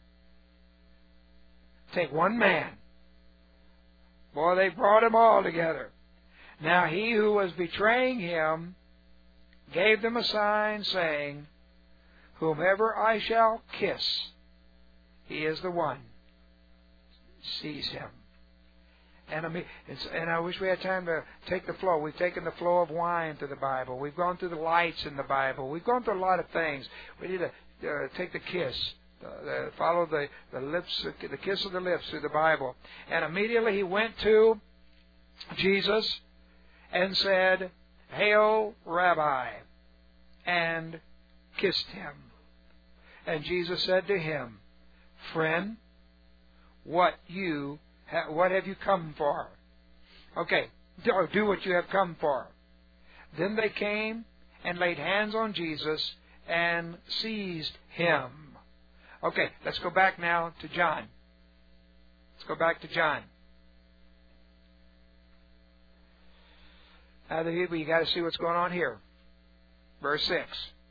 Take one man. Boy, they brought them all together. Now he who was betraying him gave them a sign, saying, whomever I shall kiss, he is the one. Seize him. And I mean, it's, and I wish we had time to take the flow. We've taken the flow of wine through the Bible. We've gone through the lights in the Bible. We've gone through a lot of things. We need to uh, take the kiss, the, the, follow the, the lips, the kiss of the lips through the Bible. And immediately he went to Jesus and said, Hail, Rabbi, and kissed him. And Jesus said to him, Friend, what you What have you come for? Okay, do what you have come for. Then they came and laid hands on Jesus and seized him. Okay, let's go back now to John. Let's go back to John. Now, you got to see what's going on here. Verse six.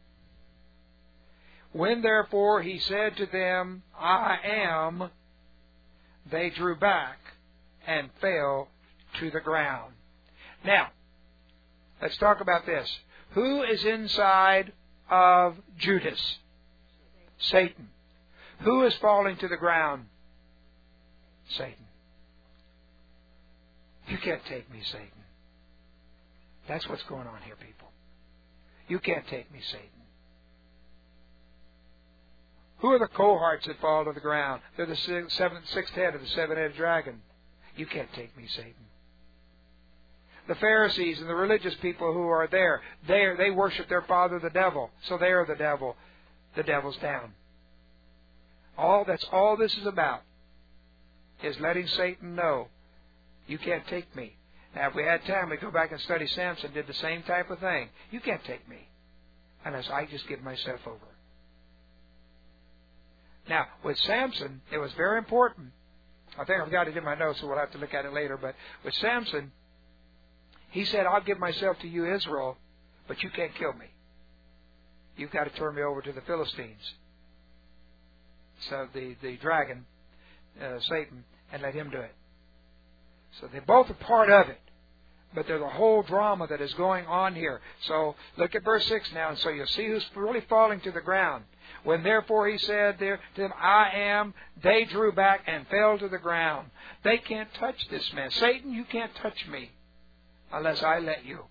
When therefore he said to them, I am, they drew back and fell to the ground. Now, let's talk about this. Who is inside of Judas? Satan. Who is falling to the ground? Satan. You can't take me, Satan. That's what's going on here, people. You can't take me, Satan. Who are the cohorts that fall to the ground? They're the sixth, seventh, sixth head of the seven-headed dragon. You can't take me, Satan. The Pharisees and the religious people who are there, they, are, they worship their father, the devil. So they are the devil. The devil's down. All that's all this is about is letting Satan know, you can't take me. Now, if we had time, we'd go back and study Samson, did the same type of thing. You can't take me unless I just give myself over. Now, with Samson, it was very important. I think I've got it in my notes, so we'll have to look at it later. But with Samson, he said, I'll give myself to you, Israel, but you can't kill me. You've got to turn me over to the Philistines. So the, the dragon, uh, Satan, and let him do it. So they both are part of it. But they're the whole drama that is going on here. So look at verse six now, and so you'll see who's really falling to the ground. When therefore he said there to them, I am, they drew back and fell to the ground. They can't touch this man. Satan, you can't touch me unless I let you.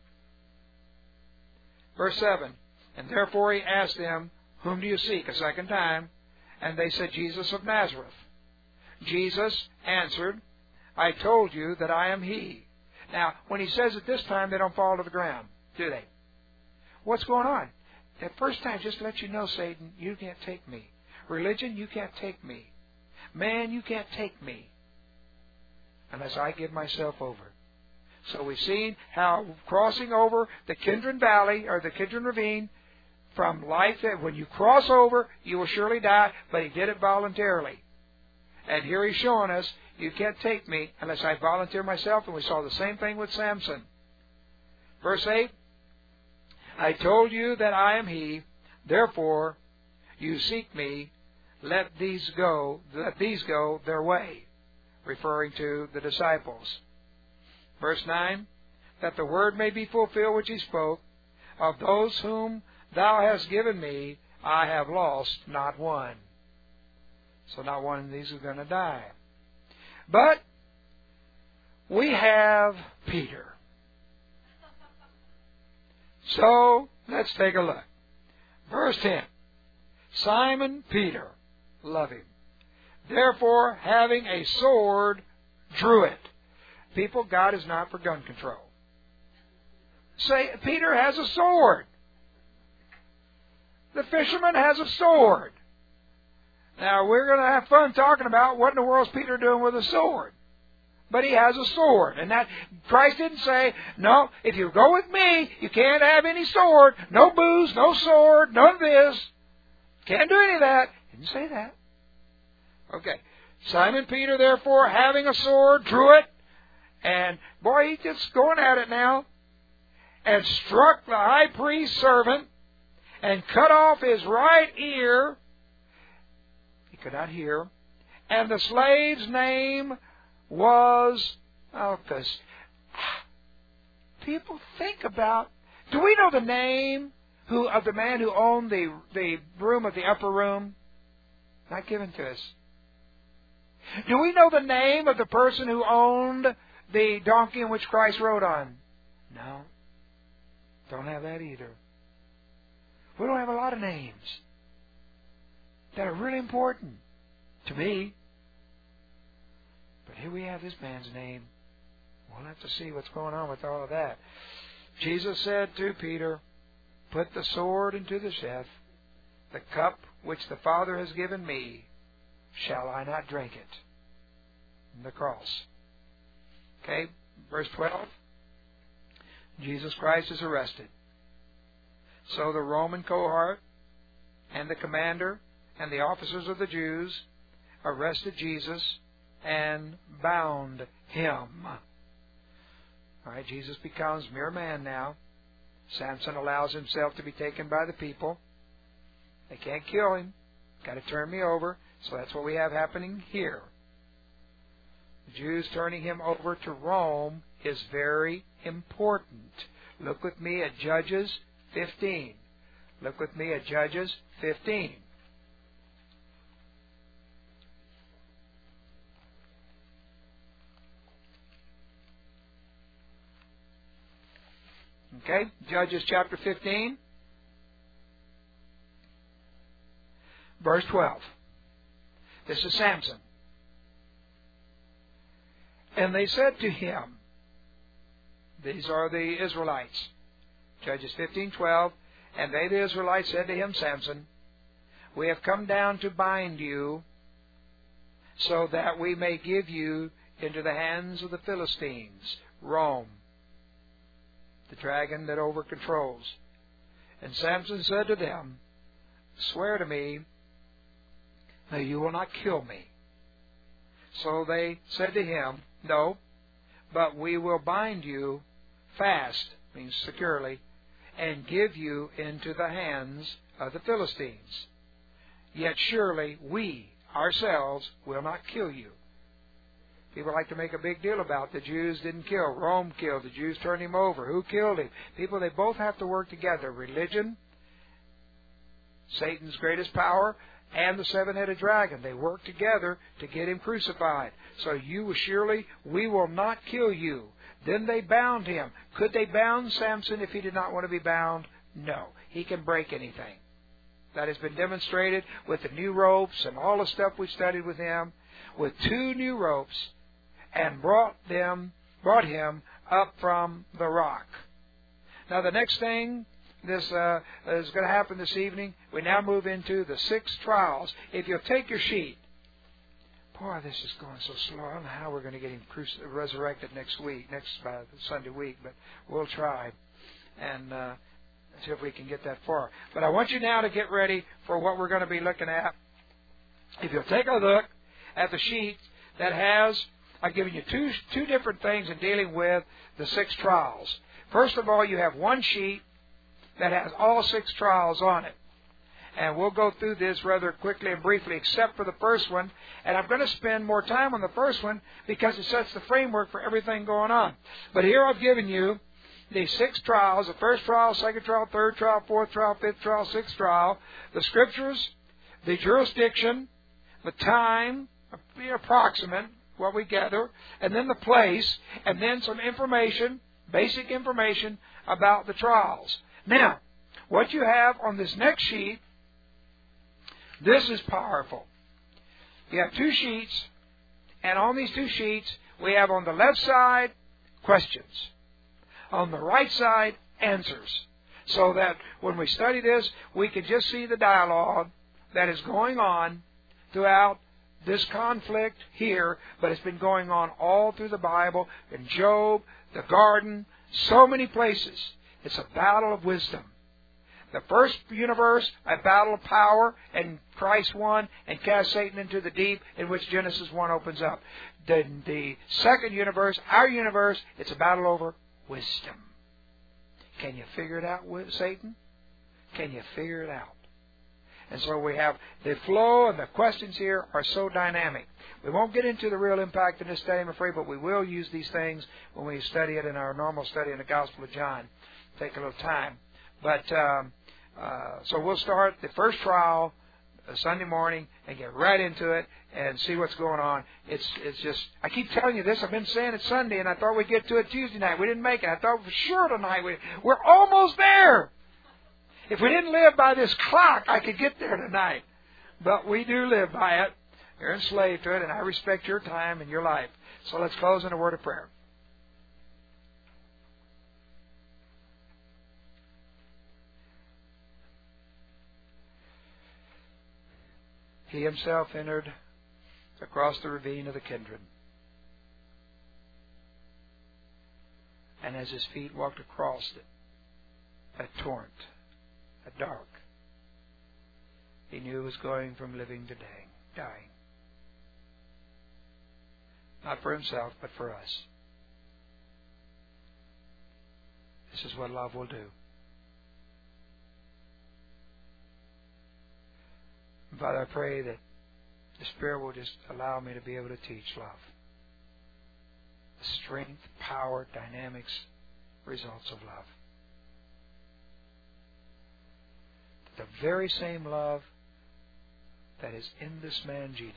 Verse seven, and therefore he asked them, whom do you seek? A second time. And they said, Jesus of Nazareth. Jesus answered, I told you that I am he. Now, when he says it this time, they don't fall to the ground, do they? What's going on? That first time, just to let you know, Satan, you can't take me. Religion, you can't take me. Man, you can't take me unless I give myself over. So we've seen how crossing over the Kidron Valley, or the Kidron Ravine, from life, that when you cross over, you will surely die, but he did it voluntarily. And here he's showing us, you can't take me unless I volunteer myself, and we saw the same thing with Samson. Verse eight, I told you that I am he, therefore you seek me, let these go, let these go their way, referring to the disciples. Verse nine, that the word may be fulfilled which he spoke, of those whom thou hast given me, I have lost not one. So not one of these is going to die. But we have Peter. So let's take a look. Verse ten. Simon Peter, love him. Therefore, having a sword, drew it. People, God is not for gun control. Say, Peter has a sword. The fisherman has a sword. Now, we're going to have fun talking about what in the world is Peter doing with a sword. But he has a sword. And that Christ didn't say, no, if you go with me, you can't have any sword. No booze, no sword, none of this. Can't do any of that. He didn't say that. Okay. Simon Peter, therefore, having a sword, drew it. And, boy, he's just going at it now. And struck the high priest's servant and cut off his right ear. Could not hear, and the slave's name was Malchus. People think about, do we know the name who of the man who owned the, the room of the upper room? Not given to us. Do we know the name of the person who owned the donkey in which Christ rode on? No. Don't have that either. We don't have a lot of names that are really important to me. But here we have this man's name. We'll have to see what's going on with all of that. Jesus said to Peter, put the sword into the sheath. The cup which the Father has given me, shall I not drink it? And the cross. Okay, verse twelve. Jesus Christ is arrested. So the Roman cohort and the commander and the officers of the Jews arrested Jesus and bound him. All right, Jesus becomes mere man now. Samson allows himself to be taken by the people. They can't kill him. Got to turn me over. So that's what we have happening here. The Jews turning him over to Rome is very important. Look with me at Judges fifteen. Look with me at Judges fifteen. Okay, Judges chapter fifteen, verse twelve. This is Samson. And they said to him, these are the Israelites, Judges fifteen twelve, and they, the Israelites, said to him, Samson, we have come down to bind you, so that we may give you into the hands of the Philistines, Rome, the dragon that over controls. And Samson said to them, swear to me No, you will not kill me. So they said to him, No, but we will bind you fast, means securely, and give you into the hands of the Philistines. Yet surely we ourselves will not kill you. People like to make a big deal about the Jews didn't kill. Rome killed. The Jews turned him over. Who killed him? People, they both have to work together. Religion, Satan's greatest power, and the seven-headed dragon. They work together to get him crucified. So you surely, we will not kill you. Then they bound him. Could they bound Samson if he did not want to be bound? No. He can break anything. That has been demonstrated with the new ropes and all the stuff we studied with him. With two new ropes, and brought them, brought him up from the rock. Now the next thing this uh, is going to happen this evening, we now move into the six trials. If you'll take your sheet, boy, this is going so slow. I don't know how we're going to get him cruci- resurrected next week, next uh, Sunday week, but we'll try and uh, see if we can get that far. But I want you now to get ready for what we're going to be looking at. If you'll take a look at the sheet that has, I've given you two two different things in dealing with the six trials. First of all, you have one sheet that has all six trials on it. And we'll go through this rather quickly and briefly, except for the first one. And I'm going to spend more time on the first one because it sets the framework for everything going on. But here I've given you the six trials, the first trial, second trial, third trial, fourth trial, fifth trial, sixth trial, the scriptures, the jurisdiction, the time, the approximate, what we gather, and then the place, and then some information, basic information about the trials. Now, what you have on this next sheet, this is powerful. You have two sheets, and on these two sheets, we have on the left side, questions. On the right side, answers. So that when we study this, we can just see the dialogue that is going on throughout this conflict here, but it's been going on all through the Bible, in Job, the garden, so many places. It's a battle of wisdom. The first universe, a battle of power, and Christ won and cast Satan into the deep, in which Genesis one opens up. The, the second universe, our universe, it's a battle over wisdom. Can you figure it out with Satan? Can you figure it out? And so we have the flow and the questions here are so dynamic. We won't get into the real impact in this study, I'm afraid, but we will use these things when we study it in our normal study in the Gospel of John. Take a little time. But um, uh, so we'll start the first trial uh, Sunday morning and get right into it and see what's going on. It's it's just, I keep telling you this. I've been saying it Sunday, and I thought we'd get to it Tuesday night. We didn't make it. I thought for sure tonight we, we're almost there. If we didn't live by this clock, I could get there tonight. But we do live by it. You're enslaved to it, and I respect your time and your life. So let's close in a word of prayer. He himself entered across the ravine of the Kidron. And as his feet walked across it, that torrent, that dark, he knew he was going from living to dying. dying. Not for himself, but for us. This is what love will do. And Father, I pray that the Spirit will just allow me to be able to teach love. The strength, power, dynamics, results of love. The very same love that is in this man Jesus,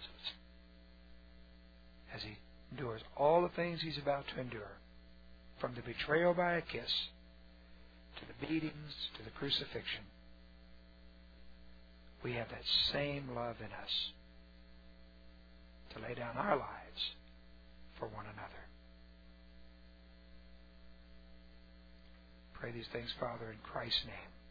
as he endures all the things he's about to endure, from the betrayal by a kiss, to the beatings, to the crucifixion. We have that same love in us to lay down our lives for one another. Pray these things, Father, in Christ's name.